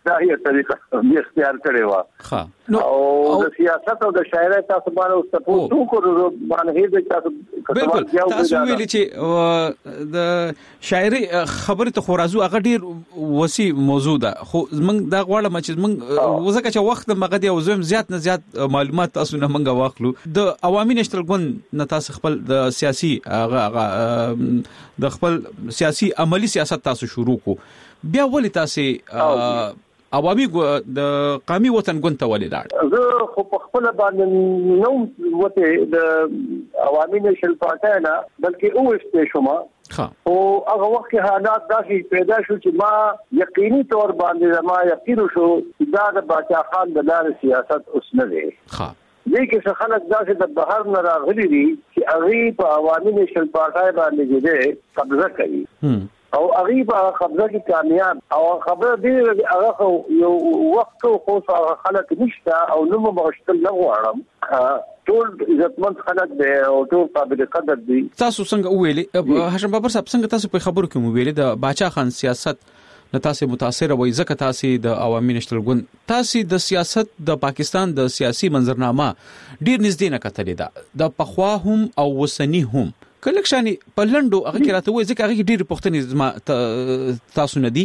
دا هي طریقه یې اختیار کړې و. او د سیاست او د شاعرۍ تاسو باندې تاسو کو باندې د تاسو بالکل تاسو ویلي چې د شاعرۍ خبره ته خورازو هغه ډیر وسیع موضوع ده خو موږ دا غواړم چې موږ وزکه چې وخت مغه دی او زم زیات نه زیات معلومات تاسو نه موږ واخلو. د عوامي نشتل ګوند نه تاسو خپل د سیاسي هغه د خپل سیاسي عملی سیاست تاسو شروع کو بیا ولې تاسو عوامي د قومي وطن ګوند ته ولې لاړ؟ زه خو په خپل باندې نو وته د عوامي نشل پاتې نه بلکې او استشما او هغه وخت کې حالات داسې پیدا شو چې ما یقیني تور باندې ما یقین شو دا د باچا خان د لارې سیاست اوس نه دی. دې کې څه خلک داسې د بهر نه راغلي دي چې هغه په عوامي نشل پاتې باندې دې قبضه کوي او هغه په قبضه کې کامیاب او خبره دې هغه یو وخت خو خلک نشته او نو مغشتل نه غواړم ټول عزتمن خلک دی او ټول قابل قدر دي. تاسو څنګه ویلي هاشم بابر صاحب څنګه تاسو په خبرو کې مو ویلي د باچا خان سیاست نه تاسو متاثر وای ځکه تاسو د عوامي نشتل ګوند تاسو د سیاست د پاکستان د سیاسي منظرنامه ډیر نږدې نه کتلې ده د پخوا هم او وسنی هم کله شاني په لندو هغه کې راته وای ځکه هغه ډیر پښتني تاسو نه دي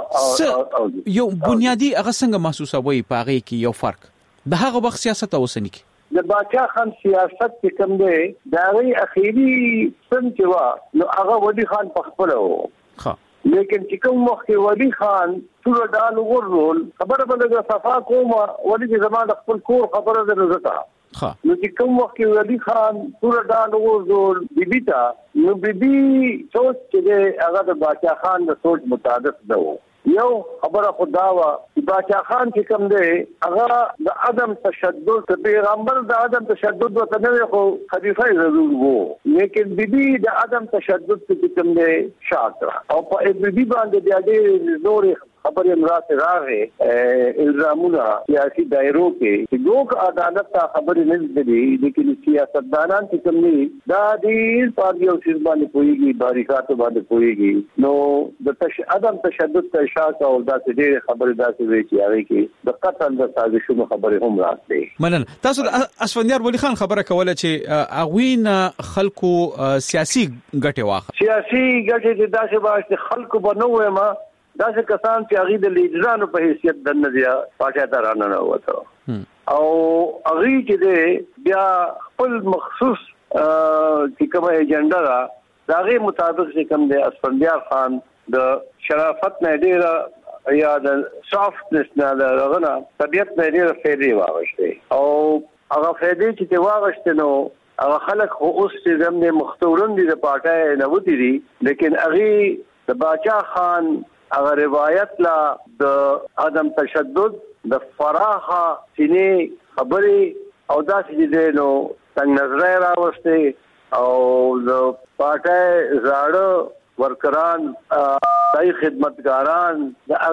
یو بنیادی هغه څنګه محسوسه وای په هغه کې یو فرق د هغه وخت سیاست او وسنی کې د باچا خان سیاست کې کوم دی دا غي اخیری سم چې وا نو هغه ولی خان په خپل وو ها لیکن چې کوم وخت ولی خان ټول ډال ورول خبره بلګه صفا کوم ولی چې زمانه خپل کور خبره درځه ها نو چې کوم وخت ولی خان ټول ډال ورول بیبیتا نو بیبي سوچ چې هغه د باچا خان د سوچ مطابق ده یو خبره خدا وا چې باچا خان چې کوم دی هغه د عدم تشدد پیغمبر د عدم تشدد وته نه خو خلیفہ ضرور وو لیکن بیبي د عدم تشدد چې کوم دی شاکرا او په بیبي باندې د دې زور خبرې امرات راغې الزامونه سیاسي دایرو کې چې دوک عدالت ته خبرې نه دي لیکن سیاستدانان چې کوم دي دا دې پارټي او سیس باندې کويږي باریکات باندې کويږي نو د تش عدم تشدد ته شاک او دا دې خبرې داسې وي چې هغه کې د قتل د سازشونو خبرې هم راځي. منن تاسو د اسفندیار ولی خان خبره کوله چې اغوین خلکو سیاسي ګټه واخه سیاسي ګټه داسې واسطه خلکو بنوي ما داسې کسان چې هغه د لیډرانو په حیثیت د نظر پاچا ترانه نه وته او هغه چې بیا خپل مخصوص چې کومه ایجنډا دا دغه مطابق چې کوم د اسفندیار خان د شرافت نه ډیره یا د سافټنس نه دغه طبيعت نه ډیره فیری واغشته او هغه فیری چې واغشته نو هغه خلک خو اوس چې زموږ مختورن دي د پاټای نه ودی دي لیکن هغه د باچا خان هغه روایت لا د عدم تشدد د فراخه سینې خبري او داسې دي نو څنګه نظر راوسته او د پاټای زاړه ورکران دای خدمتګاران د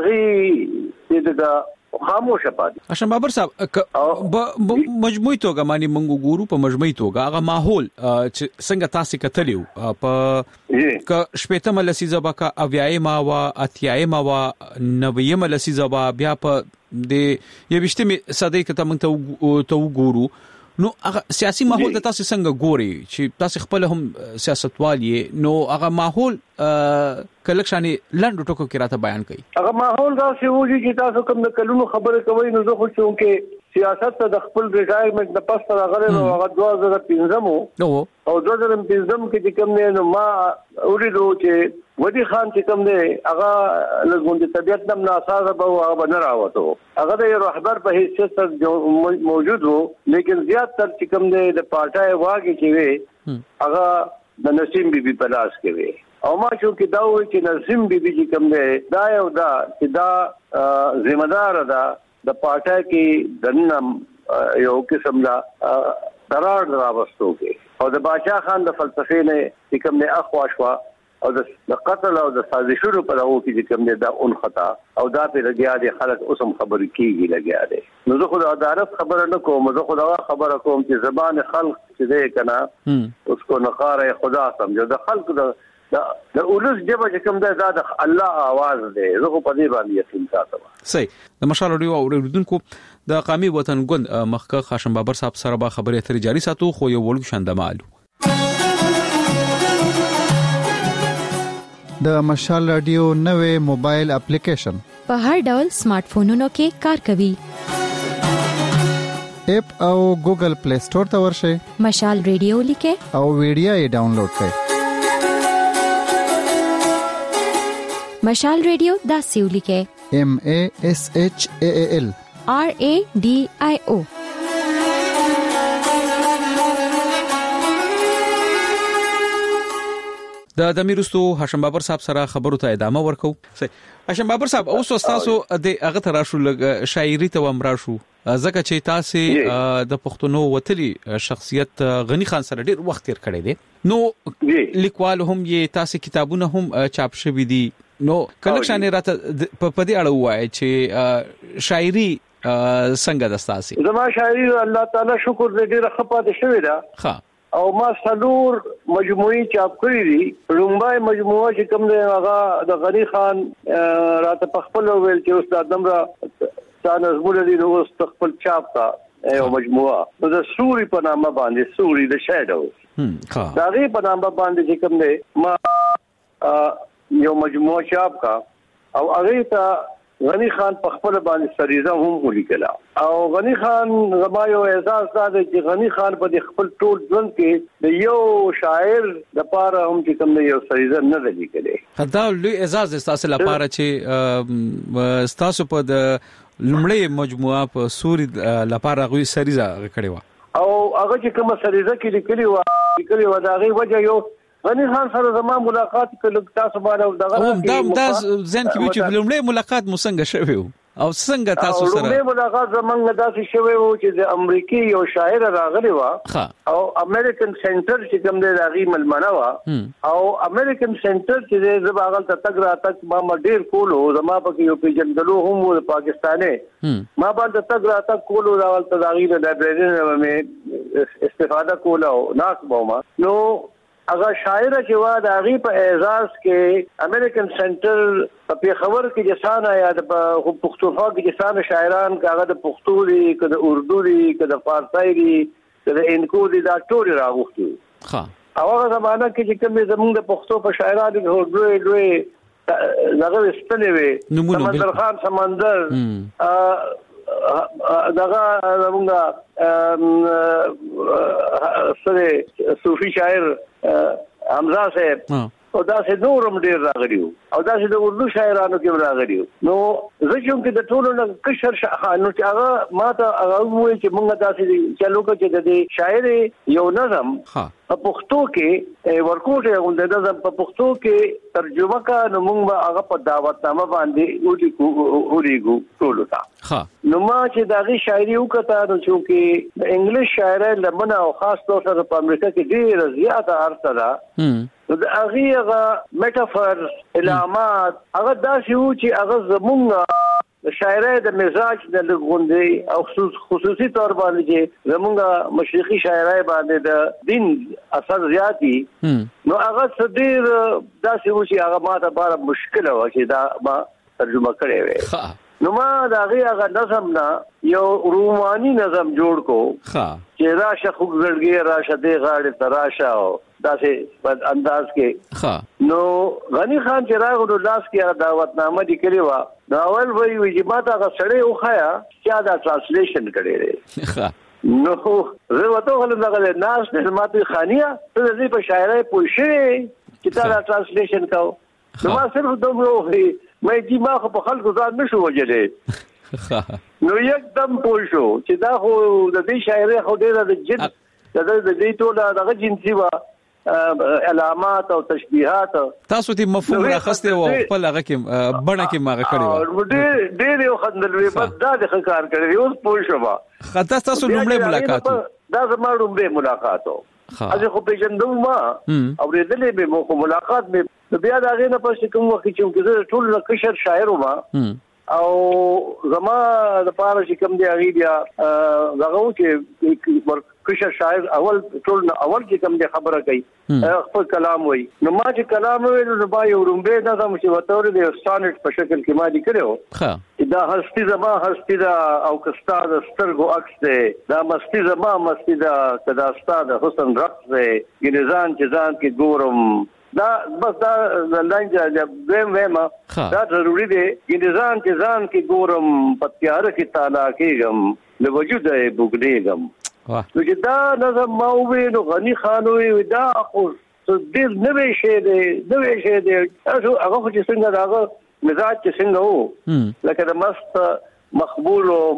هغه د خاموش پاتې. هاشم بابر صاحب مجموعي توګه معنی منګو ګورو په مجموعي توګه هغه ماحول چې څنګه تاسو کتلیو په ک شپېتم لسیزه بکا اویایم وا اتیایم وا نویم لسیزه با بیا په د یوشتمه صدۍ کې تمنګ ته وګورو نو هغه سیاسي ماحول د تاسو څنګه ګوري چې تاسو خپل هم سیاستوالي نو هغه ماحول کله شاني لنډو ټکو کې راته بیان کړئ. هغه ماحول دا چې وږي چې تاسو کوم د کلونو خبره کوي نو زه خو چې سیاست ته د خپل ریټایرمنټ نه پس راغلی نو هغه دوه زره پنځم نو او دوه زره پنځم کې چې کوم نه نو ما اوریدو چې ودی خان چې کوم دی هغه لږوند طبيعت نم ناسازه به هغه نه راوته هغه د رهبر په حیثیت موجود وو لیکن زیات تر چې کوم دی د پارټای واګي چې وي هغه د نسیم بیبي په لاس کې وي او ما چې دا وایي چې نسیم بیبي چې کوم دی دا یو دا چې دا ذمہ دار ده د پارټای کې دنم یو قسم لا قرار راوستو کې او د باچا خان د فلسفې نه چې کوم نه اخواشوا او د قتل او د سازشونو په لور کې کوم نه دا اون خطا او دا په لګیا دي خلک اوسم خبر کیږي لګیا دي نو زه خو د عدالت خبره نه کوم زه خو دا خبره کوم چې زبان خلق چې ده کنه اوس کو نخاره خدا سمجو د خلق د دا د اولس جبه چې کوم ده دا الله आवाज دی زه په دې باندې یقین ساتم. صحیح. د مشال رادیو اوریدونکو د قامي وطن ګوند مخکښ هاشم بابر صاحب سره به خبرې اترې جاري ساتو خو یو وړو شاندمالو. د مشال رادیو نوې موبایل اپلیکیشن په هر ډول سمارټ فونونو کې کار کوي. اپ او ګوګل پلی سٹور ته ورشئ. مشال رادیو لیکه او ویډیو یې ډاونلوډ کړئ. مشال رادیو دا سیو لیکه M A S H A A L R A D I O. د دمیرستو هاشم بابر صاحب سره خبرو ته ادامه ورکو. هاشم بابر صاحب اوس تاسو د هغه تر شو شاعري ته ومرا شو ځکه چې تاسو د پښتنو وتلی شخصیت غنی خان سره ډیر وخت تیر کړی دی نو لیکوال هم یې تاسو کتابونه هم چاپ شوي دي نو کلکشن راته په پدې اړه وایي چې شاعري څنګه د تاسو زما شاعري الله تعالی شکر دې ډیر خپاده شوی دا ها او ما څلور مجموعي چاپ کړی دي لومبای مجموعه چې کوم دی هغه د غنی خان راته په خپل ویل چې استاد نمبر څنګه زموږ دي نو خپل چاپ کا یو مجموعه نو د سوري په نامه باندې سوري د شادو ها دا غي په نامه باندې چې کوم دی ما یو مجموعه چاپ کا او هغه ته غنی خان په خپل باندې سریزه هم ولیکلا او غنی خان زما یو احساس دا چې غنی خان په خپل ټول ژوند کې د یو شاعر د پاره هم چې کوم یو سریزه نه لیکلې دا لوی اعزاز تاسو لپاره چې تاسو په د لمړی مجموعه په سوري لپاره غوي سریزه کړې و او هغه چې کوم سریزه کې لیکلې و لیکلې و دا غي وجه یو غنی خان سره زما ملاقات کله تاسو باندې دغه دا دا ځین کې چې لمړی ملاقات مو څنګه شوی او څنګه تاسو سره لمړی ملاقات زمونږ داسې شوی و چې د امریکای یو شاعر راغلی و او امریکن سنټر چې کوم دی راغی ملمنه و او امریکن سنټر چې زباغل ته تک را تک ما ډیر کولو زما په یو پیجندلو هم د پاکستاني ما باندې تک را تک کولو راول ته راغی د لایبرری نه استفاده کولو ناک بوما نو اگر شاعر چې وا د هغه په اعزاز کې امریکن سنټر په خبر کې جسانه یا د پښتونخوا کې جسانه شاعران کاغه د پښتو دي کده اردو دي کده فارسی دي کده انکو دي دا ټول راغوښتي ها هغه زمانہ کې چې کوم زمونږ د پښتو په شاعرانو کې لوی لوی دغه استلې وي سمندر خان سمندر دغه زمونږ سره صوفي شاعر حمزه صاحب او دا سه نورم ډیر راغلیو او دا سه د اردو شاعرانو کې راغلیو نو زه چې د ټولو نه کشر شاعرانو چې هغه ماته هغه وایي چې موږ داسې چلو کې چې د شاعر یو نظم په پښتو کې ورکوټه غونډه د نظم په پښتو کې ترجمه کا نو موږ هغه په دعوتنامه باندې ولیکو ولیکو ټولو ته ها نو ما چې دغه شاعري وکړه نو چې د انګلیش شاعر لمنه او خاص طور سره په امریکا کې ډیر زیاته ارته ده نو د هغه میټافور علامات هغه داسې و چې هغه زمونږ د شاعرۍ د مزاج د لغوندي او خصوصي تور باندې چې زمونږ مشرقي شاعرۍ باندې د دین اثر زیاتی نو هغه صدیر داسې و چې هغه ماته بار مشکل و چې دا ما ترجمه کړې وې نو ما دا هغه نظم نه یو روماني نظم جوړ کو چې راشه خوګړګي راشه دې غاړه تراشه او داسې په انداز کې ها نو غنی خان چې راغلو لاس کې دعوتنامه دي کړی و دا اول وی وی ما ته غسړې وخایا چې دا ترانسلیشن کړی دی ها نو زه وته غل دغه ناس د ماته خانیه ته دې په شاعرۍ پوښې چې دا ترانسلیشن کاو نو ما صرف دومره وی مې دې ما خو په خلکو ځان نشو وجلې نو یکدم پوښو چې دا خو د دې شاعرۍ خو ډیره د جد د دې ټوله دغه جنسي و علامات او تشبيهات تاسو ته مفهوم راخسته او خپل هغه کې بڼه کې ماغه کړی و ډېر ډېر یو خندلوي بس دا د خکار کړی اوس پوښوما خاطر تاسو لومړی ملاقات دا زما لومړی ملاقات او ازه خو پیژندم ما او دې به مو ملاقات به بیا دا غي نه پښې کوم وخت چې ټول کشر شاعر ما او زما د پاره چې کوم دی هغه بیا دغه چې کشر شاعر اول ټول اول چې کوم د خبره کوي خپل کلام وای نو ما چې کلام ویل نو با یو رومبه دا چې وتور د سټانډ په شکل کې ما دي کړو ها دا هستی زما هستی دا او کستا د سترګو عکس دی دا مستی زما مستی دا کدا استاد حسن رقص دی ګنزان چې ځان کې ګورم دا بس دا لنجه دیم ویما دا ضروری دی ګنزان چې ځان کې ګورم پتیار کې تعالی کېږم له وجود یې بوګډېږم نو چې دا نظم ما وې نو غنی خان وې دا خو دې نوې شی دی نوې شی دی تاسو هغه چې څنګه داغه مزاج چې څنګه وو لکه د مست مقبول او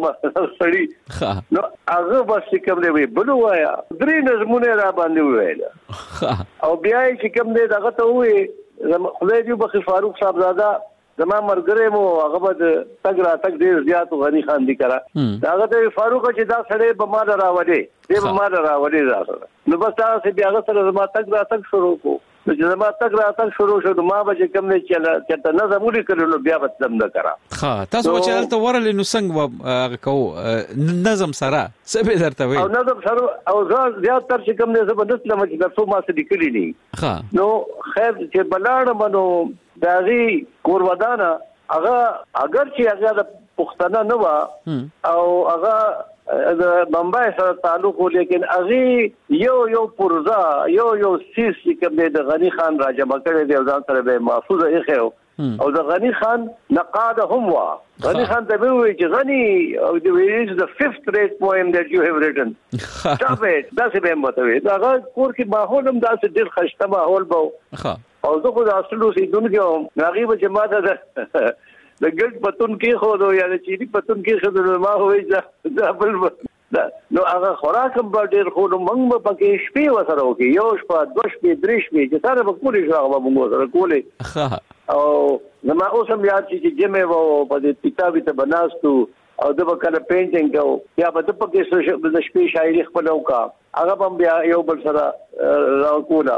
سړی نو هغه بس کوم دی بلو وایا درې نظمونه را باندې ویل او بیا چې کوم دی دغه ته وې خدای دې بخیر فاروق صاحب زاده زما مرګره مو هغه بد تګ را تګ ډیر زیات غنی خان دي کړه هغه ته فاروق چې دا سړی به ما راوړي دې به ما راوړي راځه نو بس تاسو بیا هغه سره زما تګ را تګ شروع کو نو چې زما تګ را تګ شروع شو ما به کوم نه چې چې نظم ولې کړو بیا به تم نه کړه ها تاسو چې هلته ورل نو څنګه هغه کو نظم سره څه به درته وي او نظم سره او زیات تر چې کوم نه زبردست لمه چې تاسو ما سره لیکلي ني ها نو خیر چې بلاړ منو داغي کور ودانه هغه اگر چې هغه د پښتنه نه و او هغه د بمبای سره تعلق لیکن هغه یو یو پرزا یو یو سیس چې د غنی خان راجمع کړی دی ځان سره به محفوظه یې خو او د غنی خان نقاد هم وا غنی خان ته وی چې غنی او د ویز د fifth rate poem that you have written stop it دا څه به متوي دا کور کې ماحول هم دا څه ډیر خشته ماحول بو او زه خو د اصلو سي دونکو ناغي به جماعت ده د ګډ پتون کې خو دو یا د چيري پتون کې خو د ما هوې ځا بل نو هغه خوراک هم ډېر خو موږ په کې شپې وسره وکي یو شپه دوه شپې درې شپې چې سره په پوری شو هغه موږ سره کولې او زما اوس هم یاد چې جمع وو په دې کتابي ته بناستو او د وکړه پینټینګ کو یا په دې په کې د شپې شاعري خپل وکا هغه هم بیا یو بل سره راکولا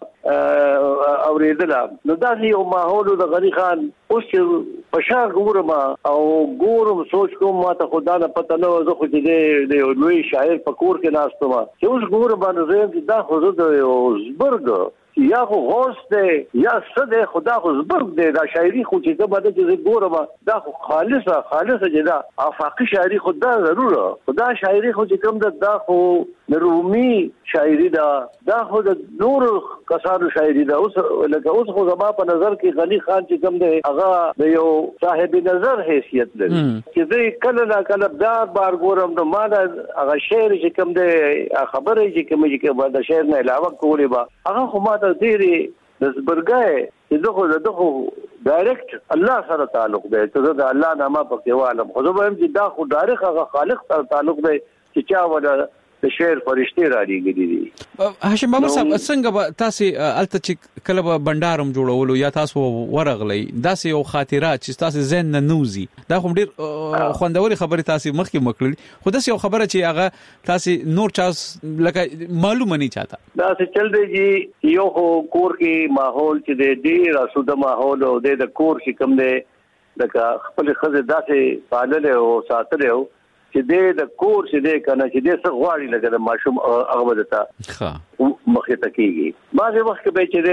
اوریدل نو دا یو ماحول د غنی خان اوس په شا ګورم او ګورم سوچ کوم ما ته خدا نه پته نه زه خو دې د لوی شاعر په کور کې ناستم چې اوس ګورم باندې زه دا خو د زبرګ یا خو غوث دی یا صد خدا خو زبرګ دی دا شاعري خو چې زما د چې ګورم دا خو خالصه خالصه جدا افاقي شاعري خدا ضرور خدا شاعري خو چې کوم دا خو رومي شاعري دا دا خو د نور کسانو شاعري دا اوس لکه اوس خو زما په نظر کې غنی خان چې کوم دی هغه د یو صاحب نظر حیثیت لري چې زه کله نا کله دا بار ګورم نو ما دا هغه شعر چې کوم دی خبره چې کوم چې د شعر نه علاوه کولې با هغه خو ما ته ډېری د زبرګای چې دغه دغه ډایرکټ الله سره تعلق دی ته د الله نامه پکې والم خو زه به چې دا خو ډایرکټ هغه خالق سره تعلق دی چې چا ولا د شعر فرشتي را لګیدي دي هاشم بابا صاحب څنګه تاسو الته چې کله به بندارم جوړولو یا تاسو ورغلی داسې یو خاطرات چې تاسو ذهن نه نوزي دا کوم ډیر خوندوري خبره تاسو مخکې مکړل خو داسې یو خبره چې هغه تاسو نور چا لکه معلومه نه چاته دا څه چل دی جی یو کور کې ماحول چې د ډیر اسوده ماحول او د کور چې کوم دی لکه خپل خزه داسې پالل او ساتل او چې د کور چې د کنه چې د څه غواړي لکه د ماشوم هغه ودتا ها مخه تکیږي بعضې وخت به چې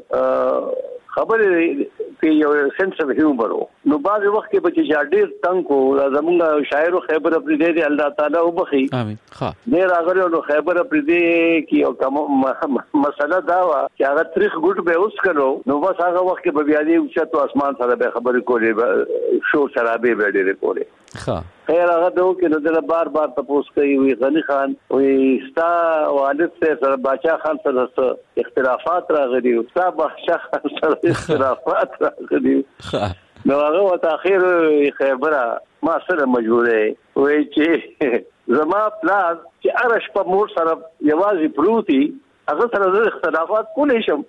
د خبره کې یو سنس اف هیومر نو بعضې وخت کې به چې ډېر تنګ کو زمونږ شاعر خیبر افریدی دی الله تعالی وبخي امين ها ډېر راغلی نو خیبر افریدی کې یو کوم مسله دا و چې هغه تاریخ ګډ به اوس کړو نو بس هغه وخت کې به بیا دی چې تو اسمان سره به خبرې کولې شو شرابې به ډېر کولې ها خیر هغه دو کې نو د بار بار تاسو کوي وی غنی خان وی ستا والد سره باچا خان سره اختلافات راغلي او ستا باچا خان سره اختلافات راغلي نو هغه وت اخر خبره ما سره مجبورې وی چې زما پلان چې ارش په مور سره یوازې پروتي هغه سره اختلافات کولې شم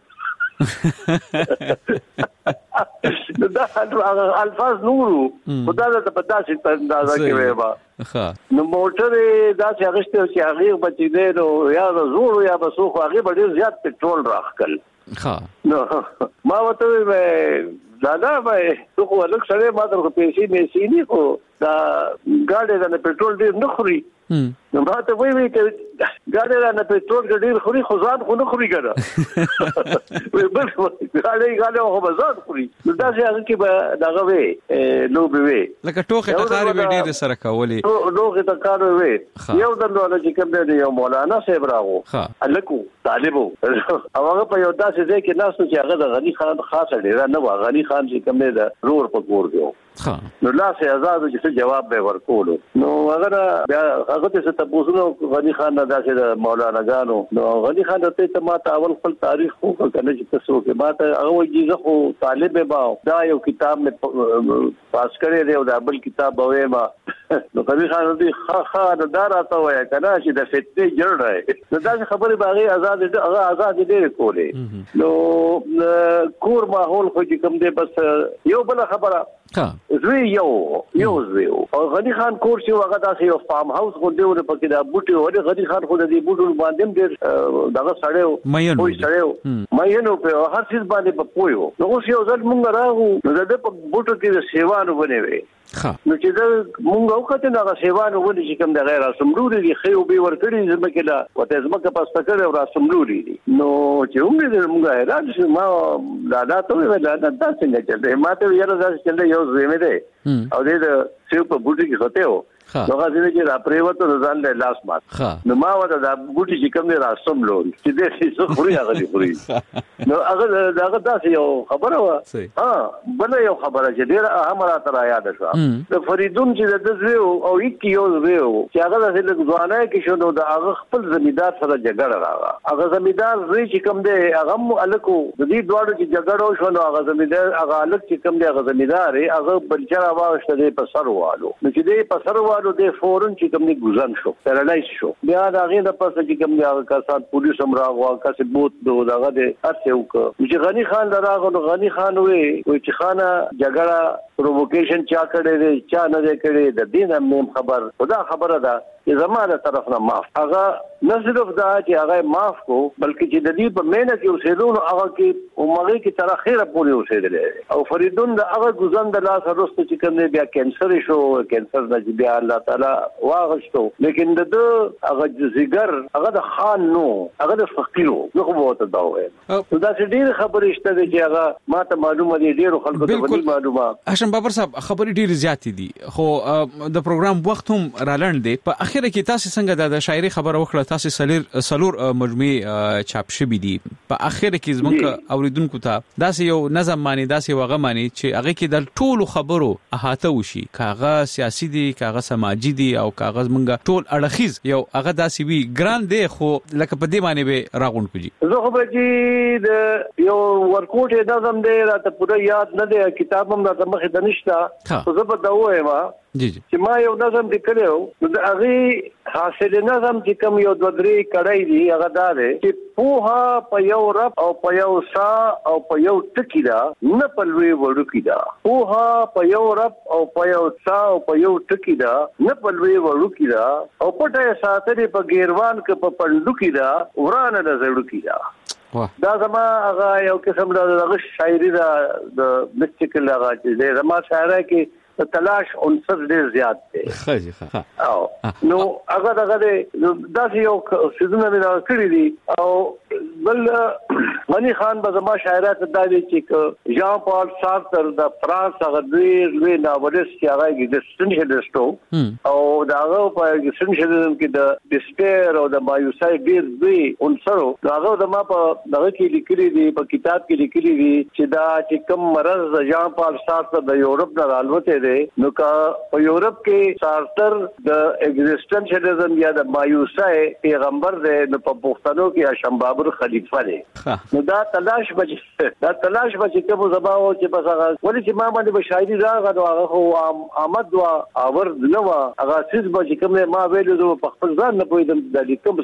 دا الفاظ نورو خدا ته پتا چې په اندازه کې وایي ها نو موټر دا چې هغه چې هغه بچی دی نو یا زور یا بسو خو هغه ډېر زیات پټرول راخکل ها نو ما وته دادا به خو الګ سره ما درو پیسې مې سینې خو دا ګاډي د پټرول ډېر نه خوري نو ما ته وی وی چې ګاډي را نه پېټرول ګډیر خوري خو ځان خو نه خوري ګره وي بل ګاډي ګاډي خو بزاد خوري دا چې هغه کې به دغه وي نو به وي لکه ټوخه تقاری به ډېر سره کولې ټوخه تقاری وي یو دنه چې کوم دی یو مولانا صاحب راغو الکو طالبو هغه په یو داسې ځای کې ناس چې هغه د غنی خان خاصه ډیر نه و غنی خان چې کوم دی د رور په کور دی نو لاسه آزاد چې جواب به ورکول نو هغه هغه څه تاسو غنی خان نه داسې د مولانا غانو نو غنی خان ته ما ته اول خپل تاریخ خو کنه چې تاسو کې ما ته هغه وایي خو طالب به دا یو کتاب مې پاس کړی دی او دا بل کتاب به ما نو غنی خان دې خا خا دا راته وایي کنه چې د فتنې جوړ راځي نو دا خبره باغی آزاد هغه آزاد دې کولې نو کور ماحول خو چې کوم دی بس یو بل خبره زوی یو یو زوی او غنی خان کور چې هغه داسې یو فارم هاوس غوډه ور پکې دا بوټي وړي غنی خان خو د دې بوټو باندې ډېر دغه سړیو مېنو سړیو مېنو په هر څه باندې په پویو نو اوس یو ځل مونږ راغو نو د په بوټو کې د سیوانو بنوي نو چې دا مونږ وخت نه غا سیوانو ونی چې کوم د غیر اسمبلوري دي خو به ورکړي زمکه لا وته زمکه پاسته کړي او اسمبلوري دي نو چې موږ دې مونږه حیران شو ما دا دا ته ویل دا دا څنګه چلته ما ته یاره دا څنګه یو زمې ده او دې سیو په بوټي کې هته و نو غازی چې را پریوته ځان له لاس مات نو ما وته دا بوټي چې کوم نه راسم لون چې دې څه خوري هغه دې خوري نو هغه هغه تاسو یو خبره وا ها بل یو خبره چې ډیره اهم را تر یاد شو د فریدون چې د زیو او یک یو زیو چې هغه د ځوانه کې شنو د هغه خپل زمیدار سره جګړه راغله هغه زمیدار زوی چې کوم دی هغه الکو د دې دوړو چې جګړه شو هغه زمیدار هغه الک چې کوم دی هغه زمیدار هغه بلچرا واغشته دی په سر والو نو چې دی په سر والو د فورن چې کوم نه ګزن شو پیرالایز شو بیا دا غي د پاسه چې کوم دی هغه کسان پولیس هم راغوا کسه بوت دو دغه د اته وک چې غنی خان راغلو غنی خان وې وې چې خانه جګړه پرووکیشن چا کړي دی چا نه کړي د دین هم خبر خدا خبره ده چې زمانه طرف نه معاف هغه نه صرف دا چې هغه معاف کو بلکې چې د دې په مینه کې اوسېدون هغه کې عمره کې تر اخره پورې اوسېدل او فریدون د هغه ګزن د لاس وروسته چې کوم بیا کینسر شو کینسر د بیا الله تعالی واغشتو لیکن د هغه جزګر هغه د خان نو هغه د فقیرو نو خو وته دا وایي دا چې ډېر خبرې شته چې هغه ماته معلومه دي ډېر خلکو ته ونی معلومه هاشم بابر صاحب خبرې ډېر زیات دي خو د پروګرام وخت هم رالند دي په اخر کې تاسو څنګه د شاعري خبره وکړه تاسو سلور سلور مجموعه چاپ شوې دي په اخر کې زمونږ اوریدونکو ته داسې یو نظم معنی داسې وغه معنی چې هغه کې د ټولو خبرو احاطه وشي کاغه سیاسي دي کاغه سماجی دي او کاغذ مونږه ټول اړخیز یو هغه داسې وی ګران دی خو لکه په دې معنی به راغون کوجی زه خو به چې د یو ورکوټ نظم دی راته پوره یاد نه دی کتاب هم راته مخې ته نشته خو زه به دا وایم جی جی چې ما یو نظم لیکلو نو د هغه حاصل نظم چې کوم یو د درې کړای دی هغه دا دی چې پوها په یو رب او په یو سا او په یو ټکی دا نه په لوی وړو کې دا پوها په یو رب او په یو سا او په یو ټکی دا نه په لوی وړو کې دا او پټه ساتري په ګیروان کې په پندو کې دا ورانه د زړو کې دا دا زما هغه یو قسم د شاعري دا د مستقل هغه چې زما شاعري کې تلاش عنصر ډیر زیات دی خاصه ښه او نو هغه دغه داسې یو سيزونه مې کړی دي او بل غنی خان به زما شاعرات د دې چې ژان پال سارتر د فرانس هغه ډیر لوی ناولست چې هغه ایگزیستنشلیسټو او داغه په ایگزیستنشلیزم کې د ډسپیر او د مایوسای ډیر دوی عنصر هغه د ما په دغه کې لیکلي دي په کتاب کې لیکلي دي چې دا چې کوم مرز د ژان پال سارتر د یورپ نه راوته نو کا په یورپ کې سارتر د ایگزیستنشلیزم یا د مایوسای پیغمبر دی نو په پښتنو کې هاشم بابر خلیفہ دی نو دا تلاش بچ دا تلاش بچ کوم زباو چې بس هغه ولې چې ما باندې بشایری راغلو هغه خو آمد وا اور نو هغه سیس بچ کوم ما ویلو زه په خپل ځان نه پوهیدم د لیکم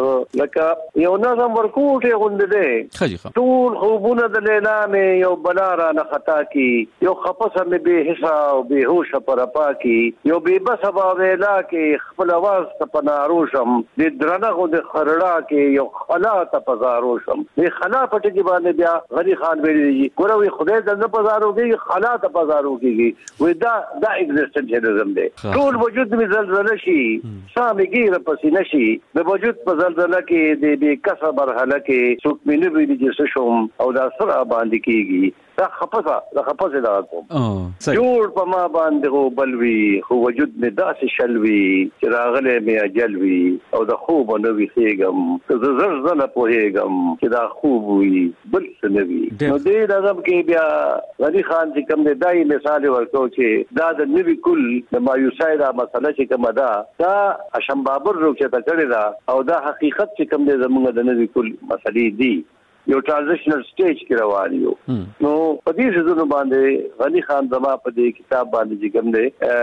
لکه یو نظم ورکوټه غوند دی ټول خوبونه د لیلا مې یو بلارا نه خطا کی یو خپس مې به حساب به هوش پر پاکي یو به بس با ویلا کې خپل आवाज ته پناروشم د درنغه د خرړا کې یو خلا ته پزارو روشم وی خلا پټ کې باندې بیا غنی خان ویلي ګوره وی خدای د نه بازاروږي خلا ته بازاروږي وی دا دا ایگزیسټنشلیزم دی ټول وجود می زلزلہ شي سامګي پسې نشي د وجود په زلزلہ کې د بې کسه مرحله کې څوک مینه ویلي چې شوم او دا سره باندې کېږي دا خپسه دا خپسه دا کوم جوړ په ما باندې هو بلوي خو وجود می داسې شلوي چې راغله می اجلوي او د خوب نو وی خېګم زه زر زنه پوهېګم چې دا خوب وي بل څه نه وي نو دې دغه کې بیا غنی خان چې کوم دی دای مثال ورکو چې دا د نوی کل د مایوسای دا مسله چې کومه ده دا اشم بابر روک چې تا کړی دا او دا حقیقت چې کوم دی زموږ د نوی کل مسلې دي یو ټرانزیشنل سټیج کې روان یو نو په دې ځینو باندې غنی خان زما په دې کتاب باندې چې کوم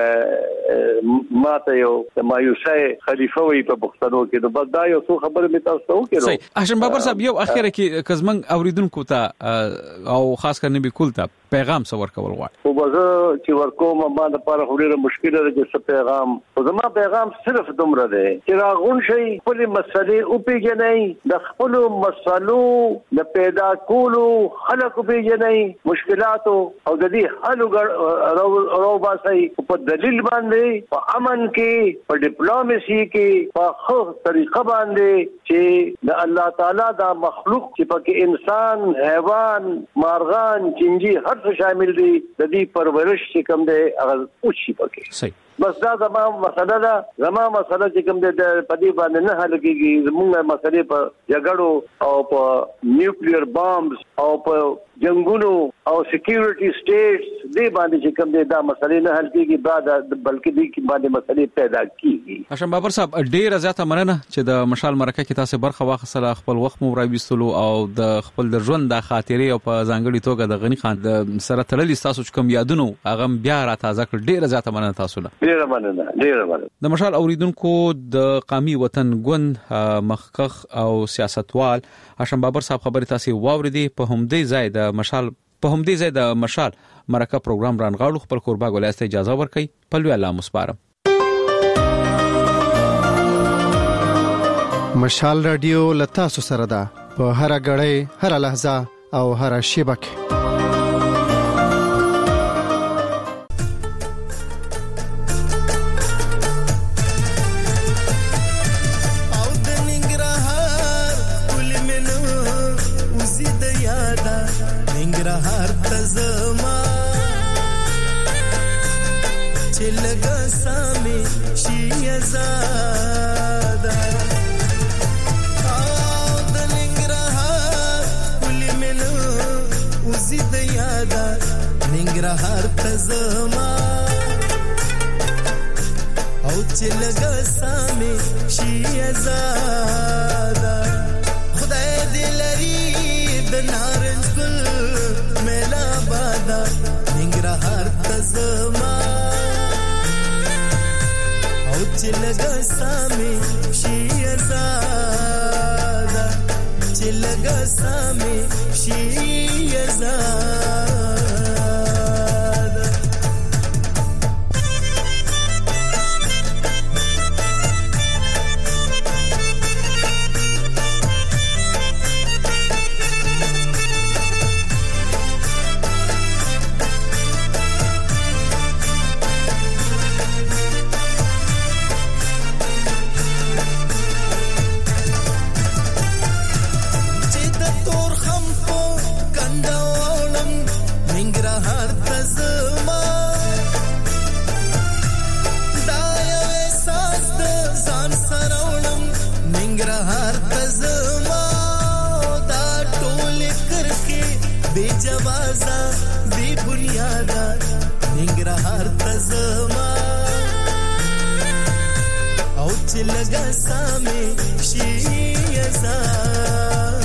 دی ما ته یو د مایوسای خلیفہ وی په پښتنو کې نو بس دا یو څه خبره مې تاسو ته وکړو صحیح هاشم بابر صاحب یو اخیره کې کزمن اوریدونکو ته او خاص کر نبی کول ته پیغام څور کول غواړي او بزه چې ورکوم ما د لپاره خوري مشکل ده چې څه پیغام او زما پیغام صرف دومره دی چې راغون شي خپل مسلې او پیژنې د خپل مسلو د پیدا کولو خلق پیژنې مشکلات او د دې حل راو باسي په دلیل باندې په امن کې په ډیپلوماسي کې په خو طریقه باندې چې د الله تعالی دا مخلوق چې پکې انسان حیوان مارغان چنجي هر شامل دي د دې پرورش چې کوم دی هغه اوچی پکې صحیح بس دا زمام مسله ده زمام مسله چې کوم دی د پدی باندې نه حل کیږي زموږه مسلې په جګړو او په نیوکلیر بامز او په جنگونو او سکیورټي سټیټس دې باندې چې کوم دی دا مسلې نه حل کیږي بعد بلکې دې باندې مسلې پیدا کیږي هاشم بابر صاحب ډیر زیاته مننه چې د مشال مرکه کې تاسو برخه واخصله خپل وخت مو راويستلو او د خپل د ژوند د خاطرې او په ځانګړي توګه د غنی خان د سره تللی تاسو کوم یادونو هغه بیا را تازه کړ ډیر زیاته مننه تاسو له ډیر مننه ډیر مننه د مشال اوریدونکو د قومي وطن ګوند مخکخ او سیاستوال هاشم بابر صاحب خبري تاسو واوریدي په همدې ځای د مشال په همدې ځای د مشال مرکه پروګرام رانغاړو خپل قربا ګولاسته اجازه ورکړي په لوی الله مسپارم مشال رادیو لتا سره ده په هر غړې هر لحظه او هر شیبه کې هر تزما او چې لګا سامي شي آزاد خدای دې لري د نارنج ګل ملا بادا ننګرا هر تزما او چې لګا سامي شي آزاد چې لګا سامي شي آزاد لگا سامي شي آزاد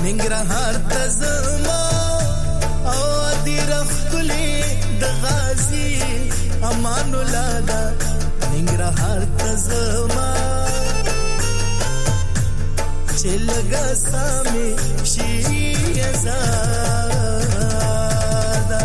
ننګرهار ته زما او دې رخلې د غازی امان الله دا ننګرهار ته زما چې لګا سامي شي زادا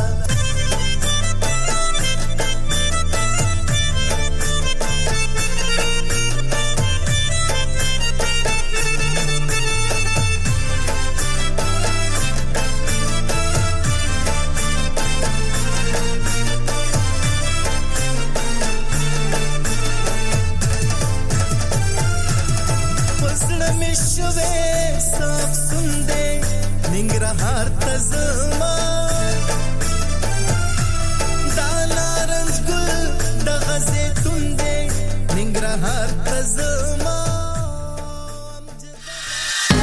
شوه صاف سنده ننګرهار ته زما دا نارنج ګل د غزې تونده ننګرهار ته زما